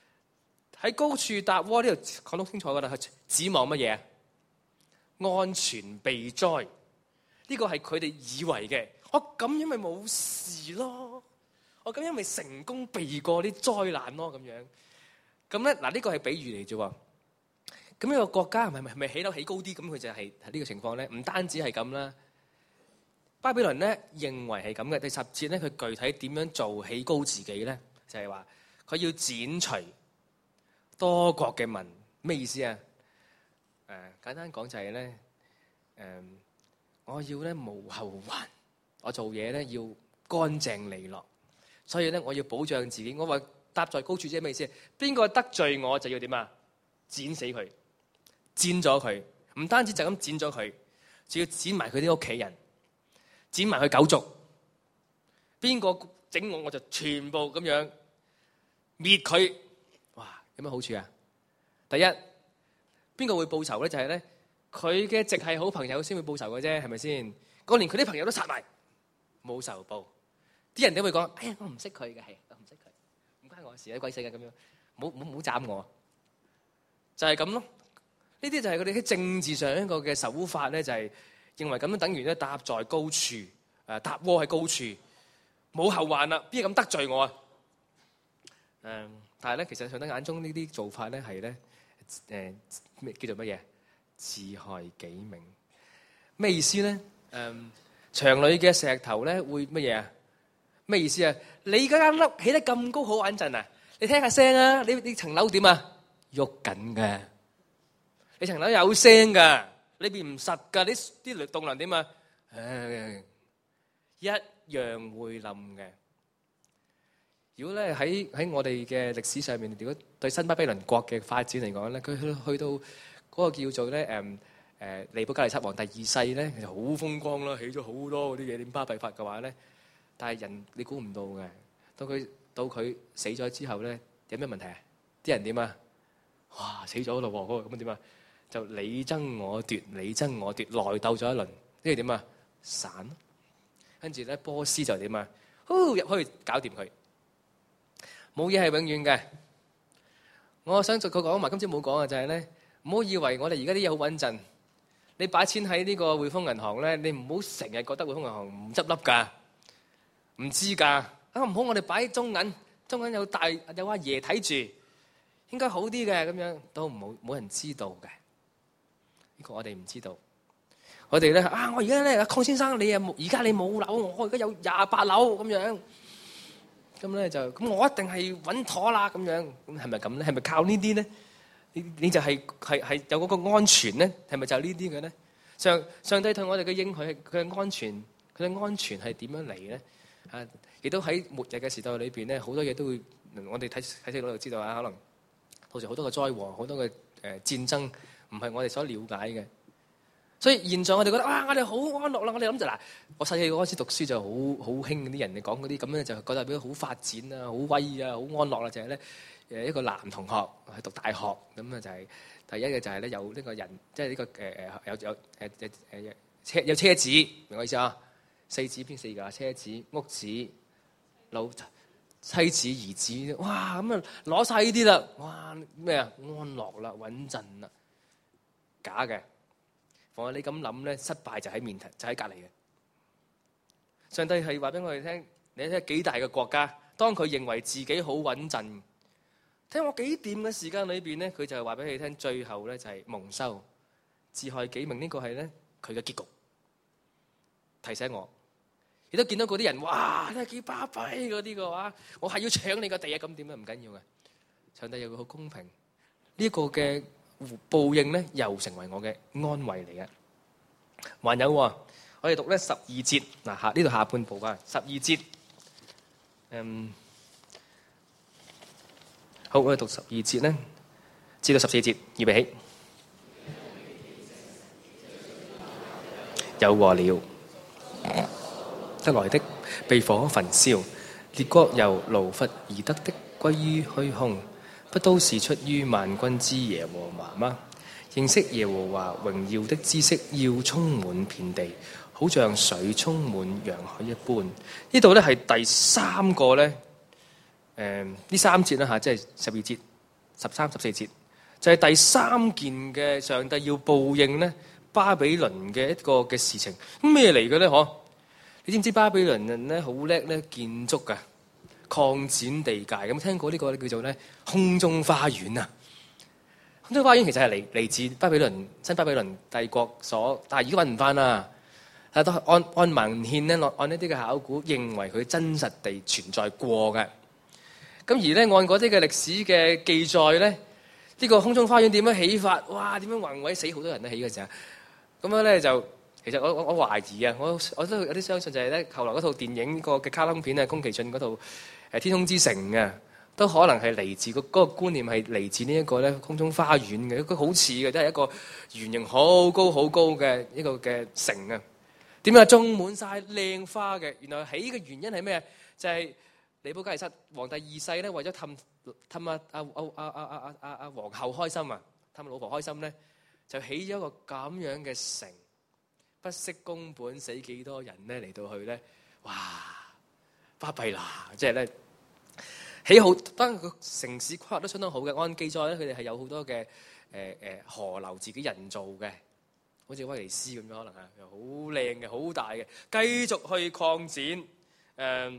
喺高處搭窩呢度講得清楚㗎啦，係指望乜嘢？安全避災，呢個係佢哋以為嘅。我咁樣咪冇事咯，我咁樣咪成功避過啲災難咯，咁樣。咁咧嗱，呢個係比喻嚟啫喎。咁呢個國家係咪係咪起樓起高啲？咁佢就係係呢個情況咧。唔單止係咁啦，巴比倫咧認為係咁嘅。第十節咧，佢具體點樣做起高自己咧？就係話佢要剪除多國嘅民。咩意思啊？誒、呃、簡單講就係咧，誒、呃、我要咧無後患，我做嘢咧要乾淨利落，所以咧我要保障自己。我話搭在高處即係咩意思？邊個得罪我就要點啊？剪死佢，剪咗佢。唔單止就咁剪咗佢，仲要剪埋佢啲屋企人，剪埋佢九族。邊個整我，我就全部咁樣滅佢。哇！有咩好處啊？第一，邊個會報仇咧？就係咧，佢嘅直係好朋友先會報仇嘅啫，係咪先？我連佢啲朋友都殺埋，冇仇報。啲人都會講：哎呀，我唔識佢嘅，係我唔識佢，唔關我事啊，鬼死嘅咁樣，唔好唔好唔好斬我。就係咁咯。呢啲就係佢哋喺政治上一個嘅手法咧，就係認為咁樣等於咧搭在高處，誒搭窩喺高處，冇後患啦。邊個咁得罪我啊？誒，但係咧，其實上帝眼中呢啲做法咧係咧。誒咩叫做乜嘢？自害己命。咩意思咧？誒、嗯，牆裏嘅石頭咧會乜嘢啊？咩意思啊？你嗰間屋起得咁高，好穩陣啊！你聽下聲啊！你你層樓點啊？喐緊嘅。你層樓有聲㗎，裏邊唔實㗎。啲啲棟樑點啊？誒，一樣會冧嘅。如果咧喺喺我哋嘅歷史上面，如果對新巴比倫國嘅發展嚟講咧，佢去去到嗰個叫做咧誒誒尼布甲尼撒王第二世咧，其實好風光啦，起咗好多嗰啲嘢點巴閉法嘅話咧，但係人你估唔到嘅，到佢到佢死咗之後咧，有咩問題啊？啲人點啊？哇死咗咯喎，咁點啊？就你爭我奪，你爭我奪，內鬥咗一輪，跟住點啊？散。跟住咧波斯就點啊？呼入去搞掂佢。冇嘢係永遠嘅，我想再佢講埋，今朝冇講嘅就係咧，唔好以為我哋而家啲嘢好穩陣。你擺錢喺呢個匯豐銀行咧，你唔好成日覺得匯豐銀行唔執笠㗎，唔知㗎。啊唔好，我哋擺中銀，中銀有大有阿爺睇住，應該好啲嘅咁樣，都冇冇人知道嘅。呢個我哋唔知道。我哋咧啊，我而家咧，鄺先生你又而家你冇樓，我而家有廿八樓咁樣。咁咧就咁，我一定係穩妥啦咁樣。咁係咪咁咧？係咪靠呢啲咧？你你就係係係有嗰個安全咧？係咪就係呢啲嘅咧？上上帝對我哋嘅應許，佢嘅安全，佢嘅安全係點樣嚟咧？啊，亦都喺末日嘅時代裏邊咧，好多嘢都會，我哋睇睇睇到就知道啊。可能到時好多嘅災禍，好多嘅誒戰爭，唔係我哋所了解嘅。所以現在我哋覺得啊，我哋好安樂啦！我哋諗住嗱，我細個嗰陣時讀書就好好興嗰啲人哋講嗰啲咁樣，就覺得表好發展啊、好威啊、好安樂啦。就係咧誒一個男同學去讀大學咁啊，就係第一嘅就係咧有呢個人，即係呢個誒誒有有誒誒誒車有車子，明我意思啊？四子邊四個啊？車子、屋子、老妻子、兒子，哇咁啊攞晒呢啲啦！哇咩啊？安樂啦，穩陣啦，假嘅。我你咁諗咧，失敗就喺面頭，就喺隔離嘅。上帝係話俾我哋聽，你睇幾大嘅國家，當佢認為自己好穩陣，聽我幾掂嘅時間裏邊咧，佢就係話俾你聽，最後咧就係蒙羞、自害己命。呢個係咧佢嘅結局。提醒我，亦都見到嗰啲人，哇，你係幾巴閉嗰啲嘅話，我係要搶你個地啊！咁點啊？唔緊要嘅，上帝又會好公平。呢個嘅報應咧，又成為我嘅安慰嚟嘅。還有，我哋讀咧十二節嗱，下呢度下半部啊，十二節，嗯，好，我哋讀十二節咧，至到十四節，預備起，有禍了，得來的被火焚燒，列國由勞苦而得的歸於虛空。不都是出於萬軍之耶和華嗎？認識耶和華榮耀的知識要充滿遍地，好像水充滿洋海一般。呢度咧係第三個咧，誒、呃、呢三節啦嚇，即係十二節十三、十四節，就係、是、第三件嘅上帝要報應咧巴比倫嘅一個嘅事情。咁咩嚟嘅咧？嗬？你知唔知巴比倫人咧好叻咧建築㗎，擴展地界？咁聽過呢個叫做咧空中花園啊？空中花園其實係嚟嚟自巴比倫新巴比倫帝國所，但係而家揾唔翻啦。但係都按按文獻咧，按呢啲嘅考古，認為佢真實地存在過嘅。咁而咧按嗰啲嘅歷史嘅記載咧，呢、呢個空中花園點樣起法？哇！點樣宏偉，死好多人都起嘅時候，咁樣咧就。其實我我我懷疑啊，我我都有啲相信就係咧，後來嗰套電影個嘅卡通片啊，宮崎駿嗰套誒《天空之城》啊，都可能係嚟自個嗰個觀念係嚟自呢一個咧空中花園嘅，佢好似嘅都係一個圓形好高好高嘅一個嘅城啊。點解種滿晒靚花嘅？原來起嘅原因係咩？就係、是、尼布甲尼撒皇帝二世咧，為咗氹氹阿阿阿阿阿阿阿皇后開心啊，氹老婆開心咧，就起咗一個咁樣嘅城。不惜工本，死幾多人咧嚟到去咧？哇！巴閉啦，即係咧起好，當然個城市規劃都相當好嘅。按記載咧，佢哋係有好多嘅誒誒河流自己人造嘅，好似威尼斯咁樣，可能係又好靚嘅、好大嘅，繼續去擴展誒、呃。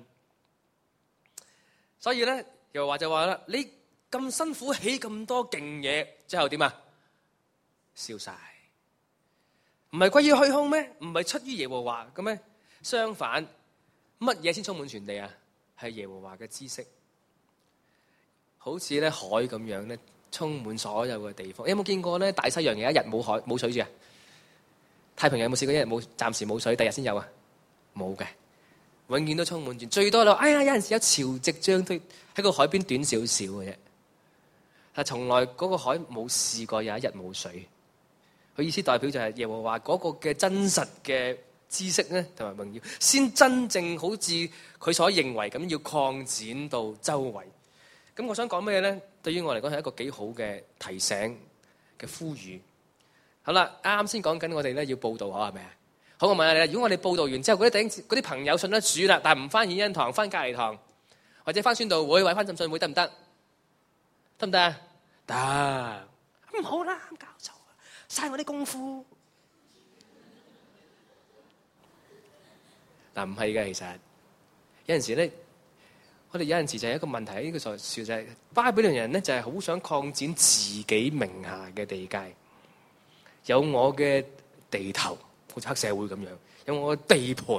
所以咧又話就話啦，你咁辛苦起咁多勁嘢，之後點啊？燒晒。唔係歸於虛空咩？唔係出於耶和華嘅咩？相反，乜嘢先充滿全地啊？係耶和華嘅知識，好似咧海咁樣咧，充滿所有嘅地方。你有冇見過咧？大西洋有一日冇海冇水住啊？太平洋有冇試過一日冇暫時冇水，第二日先有啊？冇嘅，永遠都充滿住。最多咯，哎呀，有陣時有潮汐漲退喺個海邊短少少嘅啫，但係從來嗰個海冇試過有一日冇水。佢意思代表就係耶和華嗰個嘅真實嘅知識咧，同埋榮耀，先真正好似佢所認為咁要擴展到周圍。咁我想講咩咧？對於我嚟講係一個幾好嘅提醒嘅呼籲。好啦，啱啱先講緊我哋咧要報道，嗬係咪啊？好，我問下你，如果我哋報道完之後，嗰啲頂嗰啲朋友信得主啦，但係唔翻顯恩堂，翻隔離堂，或者翻宣道會，或者翻浸信會，得唔得？得唔得啊？得。唔好啦，教授。嘥我啲功夫嗱，唔係嘅，其實有陣時咧，我哋有陣時就係一個問題，呢個就係就係巴比倫人咧，就係好想擴展自己名下嘅地界，有我嘅地頭，好似黑社會咁樣，有我嘅地盤。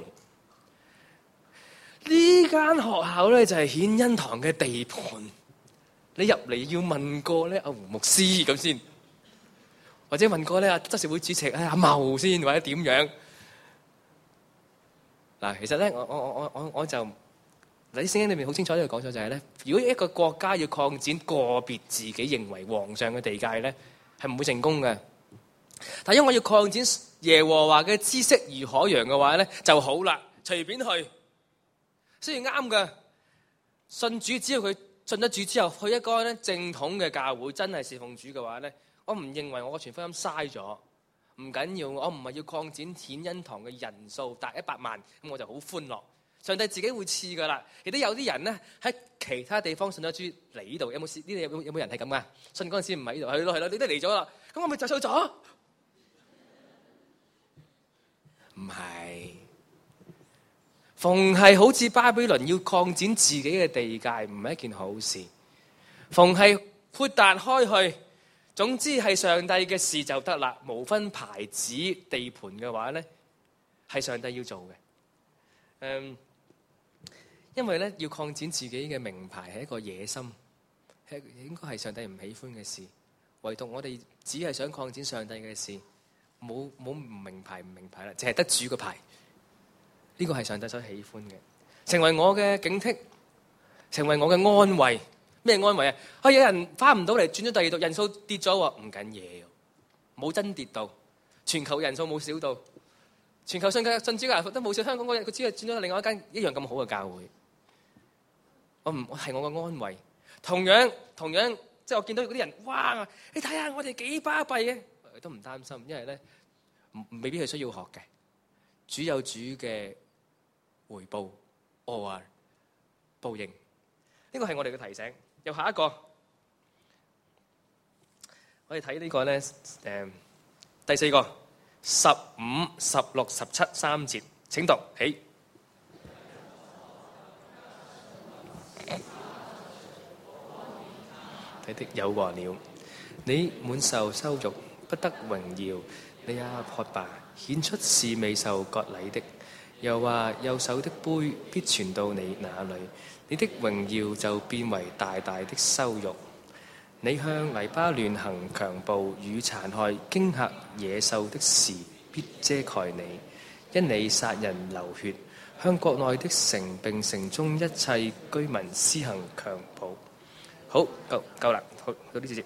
呢間學校咧就係顯恩堂嘅地盤，你入嚟要問過咧阿胡牧師咁先。或者問過咧，執事會主席阿茂先，或者點樣？嗱，其實咧，我我我我我就喺聖經裏面好清楚呢度講咗，就係咧，如果一個國家要擴展個別自己認為皇上嘅地界咧，係唔會成功嘅。但因為我要擴展耶和華嘅知識如海洋嘅話咧，就好啦，隨便去。雖然啱嘅，信主只要佢信得主之後，去一個咧正統嘅教會，真係侍奉主嘅話咧。我唔認為我個傳福音嘥咗，唔緊要。我唔係要擴展顯恩堂嘅人數達一百萬，咁我就好歡樂。上帝自己會賜噶啦。亦都有啲人咧喺其他地方信咗主嚟呢度，有冇呢度有冇有冇人係咁噶？信嗰陣時唔喺呢度，係咯係咯，你都嚟咗啦，咁我咪就錯咗？唔係，逢係好似巴比倫要擴展自己嘅地界，唔係一件好事。逢係豁達開去。總之係上帝嘅事就得啦，無分牌子地盤嘅話咧，係上帝要做嘅。嗯，因為咧要擴展自己嘅名牌係一個野心，係應該係上帝唔喜歡嘅事。唯獨我哋只係想擴展上帝嘅事，冇冇唔名牌唔名牌啦，淨係得主個牌。呢個係上帝所喜歡嘅，成為我嘅警惕，成為我嘅安慰。咩安慰啊？啊，有人翻唔到嚟，轉咗第二度，人數跌咗喎，唔緊要，冇真跌到，全球人數冇少到，全球信嘅信主嘅人都冇少，香港嗰日佢只係轉咗另外一間一樣咁好嘅教會。我唔係我嘅安慰，同樣同樣，即係我見到嗰啲人，哇！你睇下我哋幾巴閉嘅，都唔擔心，因為咧未必係需要學嘅，主有主嘅回報，我話報應，呢個係我哋嘅提醒。又下一個， 我哋睇呢個咧，誒、呃、第四個十五、十六、十七三節，請讀起。睇的有禍了，你滿受羞辱，不得榮耀。你也喝吧，顯出是未受割禮的。又話右手的杯必傳到你那裏，你的榮耀就變為大大的羞辱。你向黎巴嫩行強暴與殘害、驚嚇野獸的事，必遮蓋你，因你殺人流血，向國內的城並城中一切居民施行強暴。好，夠夠啦，好，到呢節。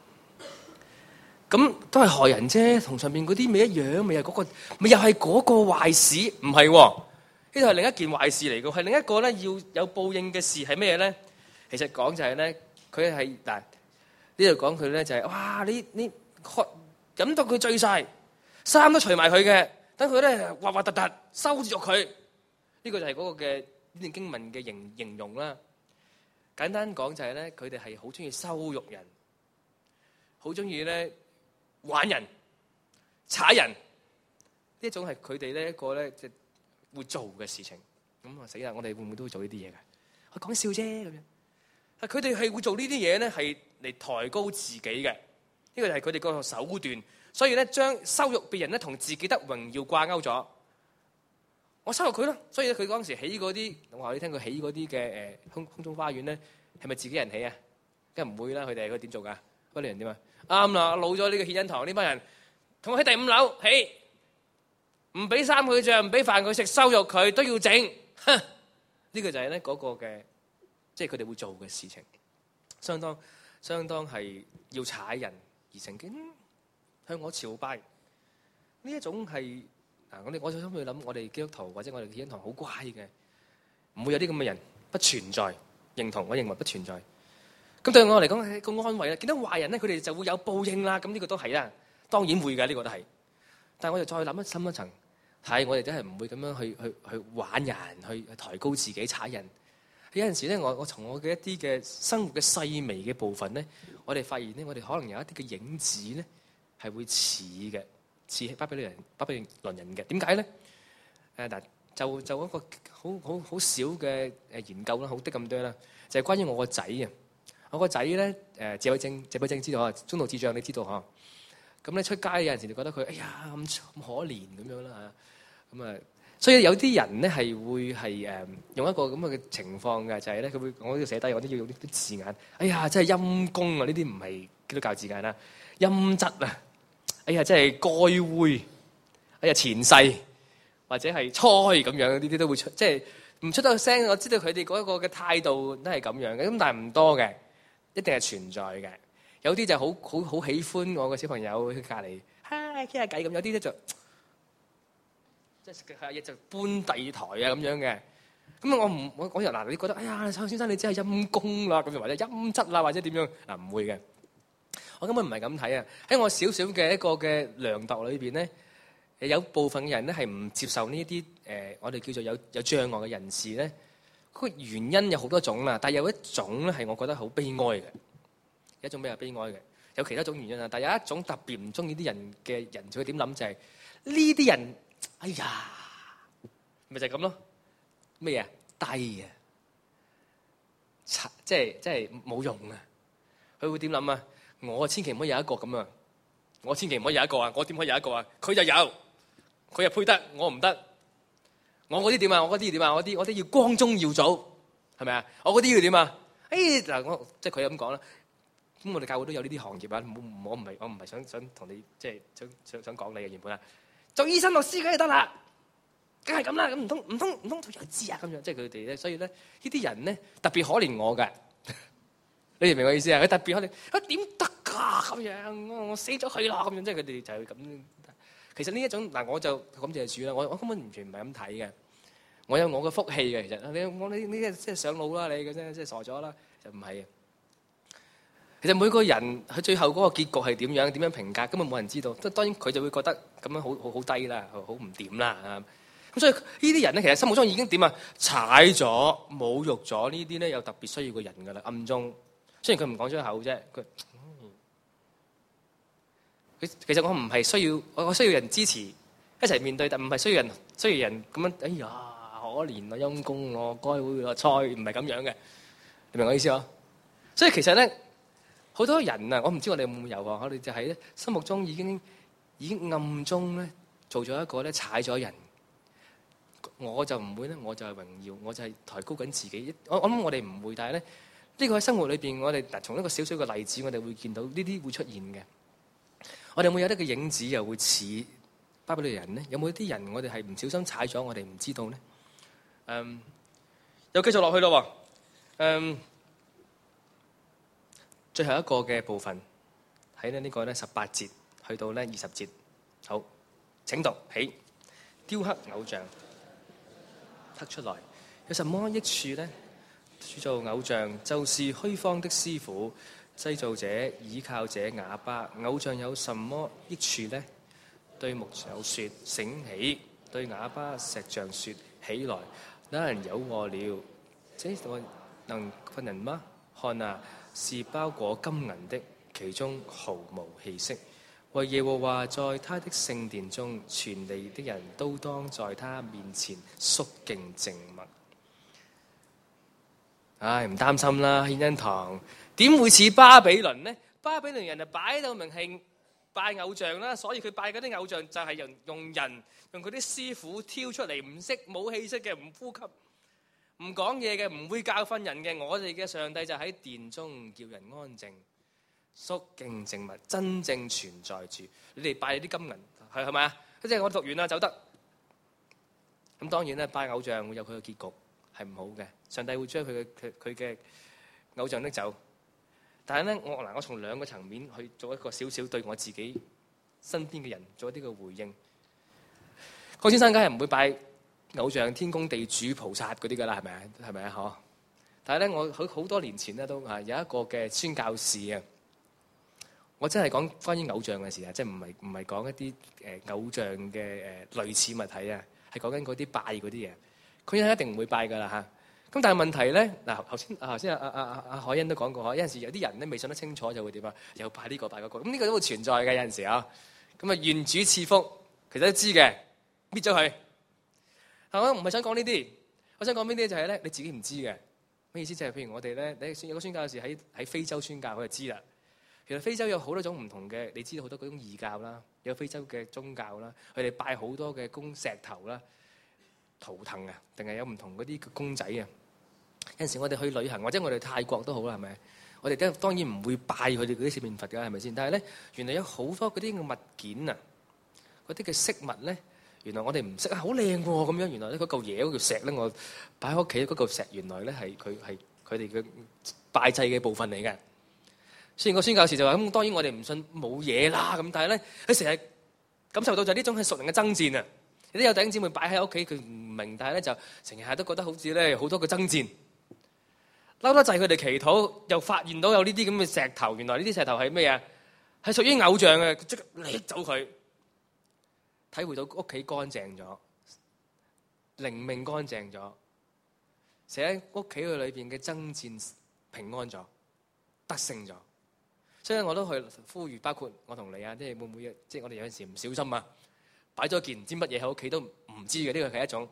咁都係害人啫，同上面嗰啲咪一樣，咪又嗰個，咪又係嗰個壞事，唔係喎？呢度係另一件壞事嚟嘅，係另一個咧要有報應嘅事係咩咧？其實講就係咧，佢係嗱呢度講佢咧就係、是、哇，你你飲到佢醉晒，衫都除埋佢嘅，等佢咧核核突突收住佢。呢、這個就係嗰個嘅呢段經文嘅形形容啦。簡單講就係咧，佢哋係好中意羞辱人，好中意咧玩人、踩人，呢一種係佢哋咧一個咧即係會做嘅事情。咁啊死啦！我哋會唔會都會做呢啲嘢㗎？我講笑啫咁樣。啊，佢哋係會做呢啲嘢咧，係嚟抬高自己嘅。呢個就係佢哋嗰個手段。所以咧，將羞辱別人咧同自己得榮耀掛鈎咗。我羞辱佢咯，所以咧佢嗰陣時起嗰啲，我話你聽佢起嗰啲嘅誒空空中花園咧，係咪自己人起啊？梗係唔會啦，佢哋佢點做㗎？嗰啲人點啊？啱啦，老咗呢個獻恩堂呢班人，同我喺第五樓起，唔俾衫佢着，唔俾飯佢食，羞辱佢都要整。哼！呢、這個就係咧嗰個嘅，即係佢哋會做嘅事情，相當相當係要踩人而曾經向我朝拜。呢一種係。嗱，我哋我就心去諗，我哋基督徒或者我哋獻恩堂好乖嘅，唔會有啲咁嘅人，不存在。認同，我認為不存在。咁對我嚟講係個安慰啦。見到壞人咧，佢哋就會有報應啦。咁呢個都係啦，當然會嘅，呢、這個都係。但係我哋再諗一深一層，係我哋真係唔會咁樣去去去玩人，去去抬高自己踩人。有陣時咧，我我從我嘅一啲嘅生活嘅細微嘅部分咧，我哋發現咧，我哋可能有一啲嘅影子咧係會似嘅。似巴比倫人、巴比倫人嘅點解咧？誒嗱、呃，就就一個好好好少嘅誒研究啦，好啲咁多啦，就係、是、關於我個仔啊。我個仔咧誒，謝偉正，謝偉正知道啊，中道智障你知道嗬？咁咧出街有陣時就覺得佢哎呀咁咁可憐咁樣啦嚇，咁啊，所以有啲人咧係會係誒用一個咁嘅情況嘅，就係咧佢會我都要寫低，我都要用呢啲字眼。哎呀，真係陰公啊！呢啲唔係基督教字眼啦，陰質啊！哎呀，真係該會，哎呀前世或者係猜咁樣，呢啲都會出，即係唔出得聲。我知道佢哋嗰一個嘅態度都係咁樣嘅，咁但係唔多嘅，一定係存在嘅。有啲就好好好喜歡我個小朋友喺隔離，嗨傾下偈咁。有啲咧就即係係嘢就搬第台啊咁樣嘅。咁我唔我講日嗱，你覺得哎呀，蔡先生你真係陰公啦，咁又或者陰質啦，或者點樣嗱？唔會嘅。我根本唔係咁睇啊！喺我少少嘅一個嘅量度裏邊咧，誒有部分嘅人咧係唔接受呢啲誒，我哋叫做有有障礙嘅人士咧。嗰個原因有好多種啦，但係有一種咧係我覺得好悲哀嘅，有一種比較悲哀嘅，有其他種原因啊。但係有一種特別唔中意啲人嘅人，佢點諗就係呢啲人，哎呀，咪就係咁咯，咩啊低啊，即係即係冇用啊！佢會點諗啊？我千祈唔可以有一個咁啊！我千祈唔可以有一個啊！我點可以有一個啊？佢就有，佢又配得，我唔得。我嗰啲點啊？我嗰啲點啊？我啲我啲要光宗耀祖，係咪啊？我嗰啲要點啊？誒嗱，我即係佢咁講啦。咁我哋教會都有呢啲行業啊。我唔係我唔係想想同你即係想想想講你嘅原本啊。做醫生、律師梗係得啦，梗係咁啦。咁唔通唔通唔通佢又知啊？咁樣即係佢哋咧。所以咧，呢啲人咧特別可憐我㗎。你明唔明我意思啊？佢特別可能啊點得㗎咁樣？我死咗佢啦咁樣，即係佢哋就係咁。其實呢一種嗱，我就感謝主啦。我我根本完全唔係咁睇嘅。我有我嘅福氣嘅。其實你我你你即係上腦啦，你嘅啫，即係傻咗啦，就唔係嘅。其實每個人佢最後嗰個結局係點樣？點樣評價？根本冇人知道。當然佢就會覺得咁樣好好好低啦，好唔掂啦。咁所以呢啲人咧，其實心目中已經點啊？踩咗、侮辱咗呢啲咧，有特別需要嘅人㗎啦，暗中。雖然佢唔講出口啫，佢其實我唔係需要，我需要人支持一齊面對，但唔係需要人需要人咁樣。哎呀，可憐啊，陰公咯，該會個菜唔係咁樣嘅，你明我意思嗬？所以其實咧，好多人啊，我唔知我哋有冇有啊，我哋就喺咧心目中已經已經暗中咧做咗一個咧踩咗人。我就唔會咧，我就係榮耀，我就係抬高緊自己。我我諗我哋唔會，但係咧呢個喺生活裏邊，我哋嗱從一個小小嘅例子，我哋會見到呢啲會出現嘅。我哋有冇有啲嘅影子又會似巴比倫人呢？有冇啲人我哋係唔小心踩咗，我哋唔知道呢？嗯，又繼續落去咯。嗯，最後一個嘅部分喺呢呢個咧十八節去到咧二十節。好，請讀起。雕刻偶像，刻出來有什麼益處呢？鑄造偶像就是虛謊的師傅，製造者倚靠者啞巴。偶像有什麼益處呢？對木偶說醒起，對啞巴石像說起來。那人有禍了，這個能訓人嗎？看啊，是包裹金銀的，其中毫無氣息。為耶和華在他的聖殿中，全地的人都當在他面前肅敬靜默。唉，唔擔心啦，獻恩堂點會似巴比倫呢？巴比倫人就擺到明係拜偶像啦，所以佢拜嗰啲偶像就係用用人用佢啲師傅挑出嚟，唔識冇氣息嘅，唔呼吸，唔講嘢嘅，唔會教訓人嘅。我哋嘅上帝就喺殿中叫人安靜。肅敬靜默，真正存在住。你哋拜啲金銀係係咪啊？即係我讀完啦，走得。咁當然咧，拜偶像會有佢嘅結局係唔好嘅。上帝會將佢嘅佢佢嘅偶像拎走。但係咧，我嗱我從兩個層面去做一個少少對我自己身邊嘅人做一啲嘅回應。郭先生梗係唔會拜偶像、天公地主、菩薩嗰啲㗎啦，係咪啊？係咪啊？嗬。但係咧，我好好多年前咧都啊有一個嘅宣教士啊。我真係講關於偶像嘅事啊，即係唔係唔係講一啲誒偶像嘅誒類似物體啊，係講緊嗰啲拜嗰啲嘢。佢一定唔會拜㗎啦嚇。咁但係問題咧，嗱頭先啊頭先阿阿阿阿海欣都講過，有陣時有啲人咧未信得清楚就會點啊，又拜呢個拜嗰個。咁呢個都會存在嘅有陣時啊。咁啊願主賜福，其實都知嘅，搣咗佢。但我唔係想講呢啲，我想講邊啲就係咧你自己唔知嘅。咩意思？就係譬如我哋咧，你有個宣教士喺喺非洲宣教，佢就知啦。其實非洲有好多種唔同嘅，你知道好多嗰種異教啦，有非洲嘅宗教啦，佢哋拜好多嘅公石頭啦、圖騰啊，定係有唔同嗰啲公仔啊。有陣時我哋去旅行，或者我哋泰國都好啦，係咪？我哋當當然唔會拜佢哋嗰啲四面佛㗎，係咪先？但係咧，原來有好多嗰啲嘅物件啊，嗰啲嘅飾物咧，原來我哋唔識啊，好靚喎咁樣。原來咧嗰嚿嘢嗰嚿石咧，我擺喺屋企嗰嚿石，原來咧係佢係佢哋嘅拜祭嘅部分嚟嘅。雖然個宣教士就話咁，當然我哋唔信冇嘢啦咁，但係咧佢成日感受到就係呢種係屬靈嘅爭戰啊！有啲有弟兄姊妹擺喺屋企，佢唔明，但係咧就成日都覺得好似咧好多嘅爭戰，嬲得滯佢哋祈禱，又發現到有呢啲咁嘅石頭，原來呢啲石頭係咩啊？係屬於偶像嘅，即刻搦走佢，體會到屋企乾淨咗，靈命乾淨咗，成喺屋企嘅裏邊嘅爭戰平安咗，得勝咗。所以我都去呼籲，包括我同你啊，即係會唔會即係我哋有陣時唔小心啊，擺咗件唔知乜嘢喺屋企都唔知嘅，呢個係一種。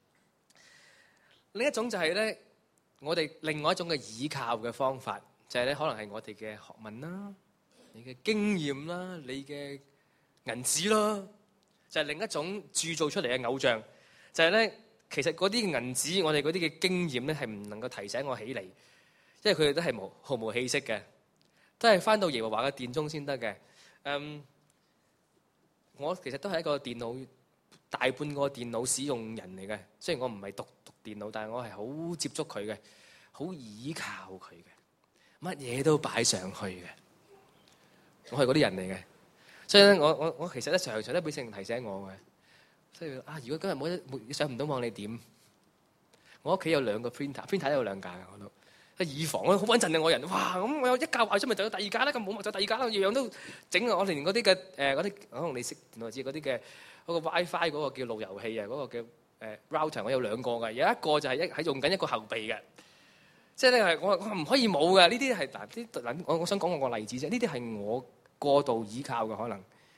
另一種就係咧，我哋另外一種嘅倚靠嘅方法，就係咧可能係我哋嘅學問啦、你嘅經驗啦、你嘅銀紙啦，就係另一種鑄造出嚟嘅偶像。就係咧，其實嗰啲銀紙，我哋嗰啲嘅經驗咧，係唔能夠提醒我起嚟，因為佢哋都係無毫無氣息嘅。都係翻到耶和華嘅殿中先得嘅。嗯，我其實都係一個電腦大半個電腦使用人嚟嘅。雖然我唔係讀讀電腦，但係我係好接觸佢嘅，好倚靠佢嘅，乜嘢都擺上去嘅。我係嗰啲人嚟嘅，所以咧，我我我其實咧常常都俾聖靈提醒我嘅。所以啊，如果今日冇冇上唔到網，你點？我屋企有兩個 printer，printer 都有兩架嘅我都。以防我好穩陣嘅我人，哇！咁我有一架壞咗，咪就有第二架啦。咁冇咪就第二架啦。樣樣都整啊！我連嗰啲嘅誒嗰啲，可能你識電腦知嗰啲嘅嗰個 WiFi 嗰個叫路由器啊，嗰個嘅誒 router 我有兩個嘅，有一個就係一喺用緊一個後備嘅。即係咧係我我唔可以冇嘅。呢啲係嗱啲嗱我我想講個個例子啫。呢啲係我過度倚靠嘅可能。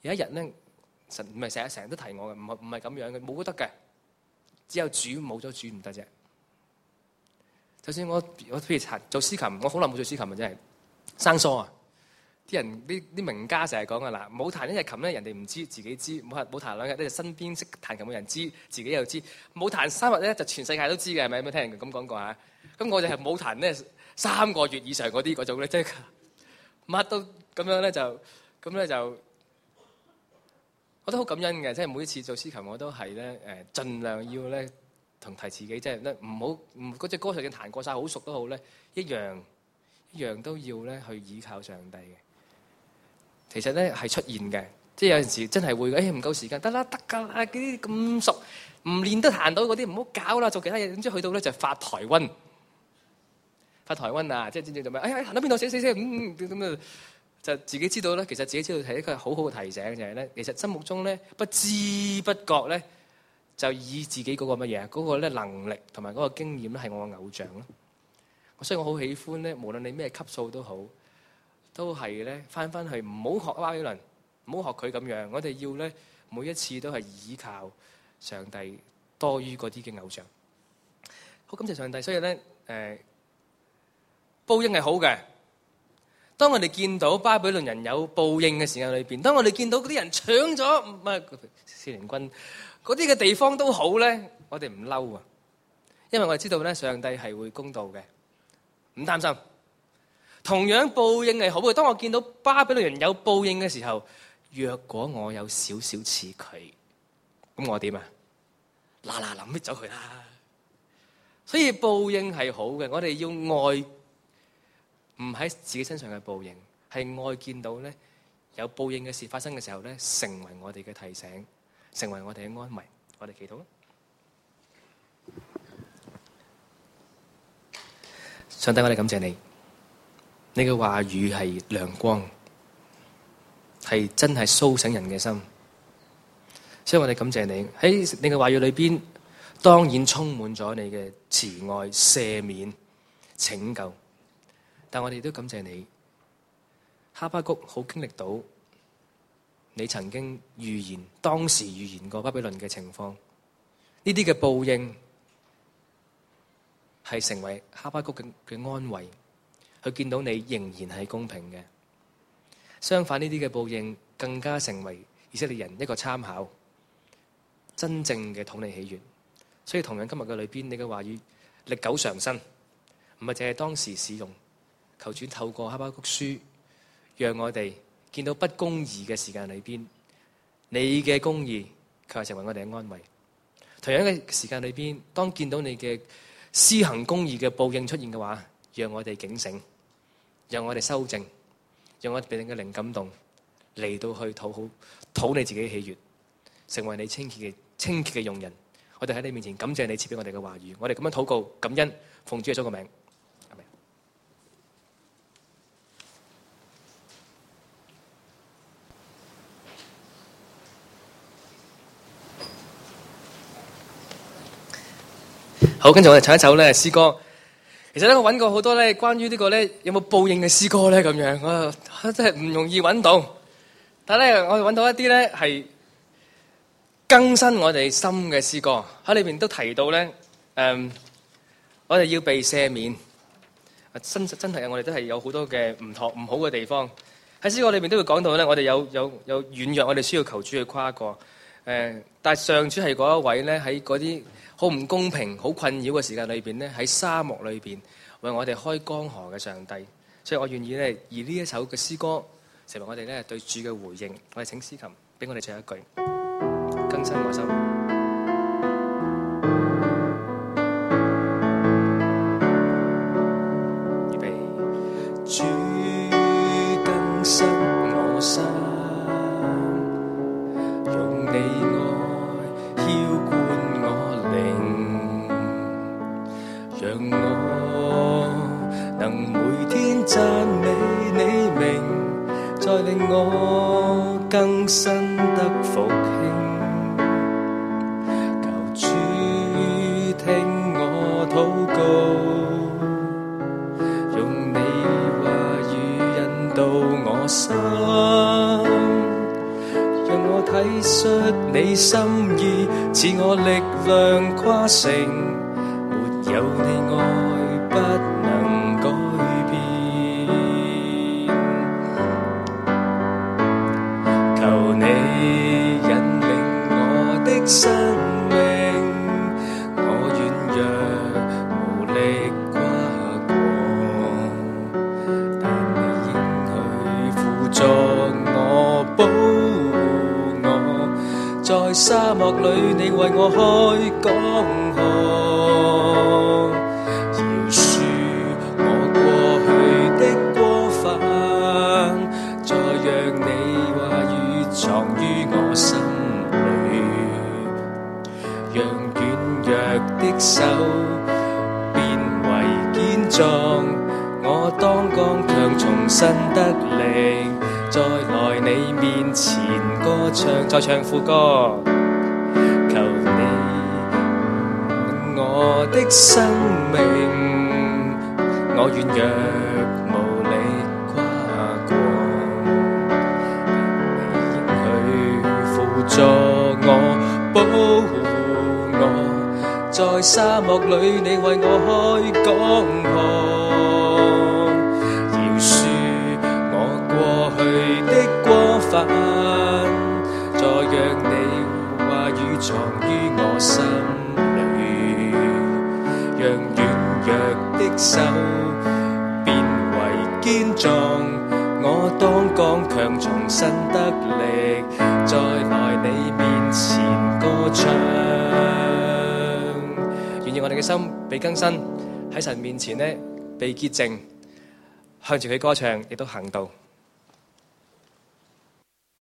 有一日咧，神唔係成日成日都提我嘅，唔係唔係咁樣嘅，冇得嘅，只有主，冇咗主唔得啫。就算我我譬如做司琴，我好耐冇做司琴啊，真係生疏啊！啲人啲啲名家成日講噶啦，冇彈一日琴咧，人哋唔知自己知；冇冇彈兩日咧，就身邊識彈琴嘅人知，自己又知；冇彈三日咧，就全世界都知嘅，係咪？有冇聽人咁講過啊？咁我哋係冇彈咧三個月以上嗰啲嗰種咧，即係乜都咁樣咧，就咁咧就，我都好感恩嘅，即係每一次做司琴我都係咧誒，盡量要咧同提自己，即係咧唔好唔嗰隻歌就算彈過晒好熟都好咧，一樣一樣都要咧去倚靠上帝嘅。其實咧係出現嘅，即係有陣時真係會誒唔夠時間，得啦得㗎啦，啲咁熟唔練得彈到嗰啲唔好搞啦，做其他嘢。點知去到咧就發台瘟，發台瘟啊！即係知唔知做咩？哎呀，行到邊度死死死咁咁啊！就自己知道咧，其實自己知道係一個好好嘅提醒，就係咧，其實心目中咧不知不覺咧就以自己嗰個乜嘢嗰個咧能力同埋嗰個經驗咧係我嘅偶像咯。所以我好喜歡咧，無論你咩級數都好。都係咧，翻翻去唔好學巴比倫，唔好學佢咁樣。我哋要咧每一次都係倚靠上帝多於嗰啲嘅偶像。好感謝上帝，所以咧誒、呃，報應係好嘅。當我哋見到巴比倫人有報應嘅時間裏邊，當我哋見到嗰啲人搶咗唔係少年軍嗰啲嘅地方都好咧，我哋唔嬲啊，因為我哋知道咧上帝係會公道嘅，唔擔心。同樣報應係好嘅。當我見到巴比倫人有報應嘅時候，若果我有少少似佢，咁我點啊？嗱嗱臨搣走佢啦！所以報應係好嘅，我哋要愛，唔喺自己身上嘅報應，係愛見到咧有報應嘅事發生嘅時候咧，成為我哋嘅提醒，成為我哋嘅安慰。我哋祈禱。上帝，我哋感謝你。你嘅話語係亮光，係真係蘇醒人嘅心，所以我哋感謝你。喺你嘅話語裏邊，當然充滿咗你嘅慈愛、赦免、拯救。但我哋都感謝你，哈巴谷好經歷到你曾經預言，當時預言過巴比倫嘅情況，呢啲嘅報應係成為哈巴谷嘅嘅安慰。佢見到你仍然係公平嘅，相反呢啲嘅報應更加成為以色列人一個參考，真正嘅討你喜悅。所以同樣今日嘅裏邊，你嘅話語歷久常新，唔係淨係當時使用。求主透過哈巴谷書，讓我哋見到不公義嘅時間裏邊，你嘅公義卻係成為我哋嘅安慰。同樣嘅時間裏邊，當見到你嘅施行公義嘅報應出現嘅話，讓我哋警醒。讓我哋修正，讓我哋俾你嘅靈感動嚟到去討好討你自己嘅喜悅，成為你清潔嘅清潔嘅用人。我哋喺你面前感謝你賜俾我哋嘅話語，我哋咁樣禱告感恩，奉主耶穌嘅名，阿們。好，跟住我哋唱一首咧詩歌。其實咧，我揾過好多咧，關於呢個咧有冇報應嘅詩歌咧，咁樣我真係唔容易揾到。但係咧，我哋揾到一啲咧係更新我哋心嘅詩歌，喺裏邊都提到咧，誒、嗯，我哋要被赦免。真真係我哋都係有好多嘅唔妥唔好嘅地方。喺詩歌裏邊都會講到咧，我哋有有有軟弱，我哋需要求主去跨過。誒、嗯，但係上主係嗰一位咧，喺嗰啲好唔公平、好困擾嘅時間裏邊咧，喺沙漠裏邊為我哋開江河嘅上帝，所以我願意咧以呢一首嘅詩歌成為我哋咧對主嘅回應。我哋請司琴俾我哋唱一句，更新我心。預備，主更新我心，用你愛澆灌我靈，讓我能每天讚美你名，再令我更新得復興。求主聽我禱告，用你話語引導我心， 我體恤你心意，賜我力量跨城，沒有你愛不能改變。求你引領我的生命，我軟弱無力跨過，但你應許輔助我，保護我，在沙漠裏你為我開江河，饒恕我過去的過犯，再讓你話語藏於我心裏，讓軟弱的手變為堅壯，我當剛強重新得力，再來你面前歌唱，再唱副歌。求你我的生命，我軟弱無力跨過，你應許輔助我，保護我，在沙漠裏你為我開江河，饒恕我過去的過犯，再讓你話語藏於我心裏，讓軟弱的手變為堅壯，我當剛強重新得力，再來你面前歌唱。願意我哋嘅心被更新，喺神面前呢被潔淨，向住佢歌唱，亦都行道。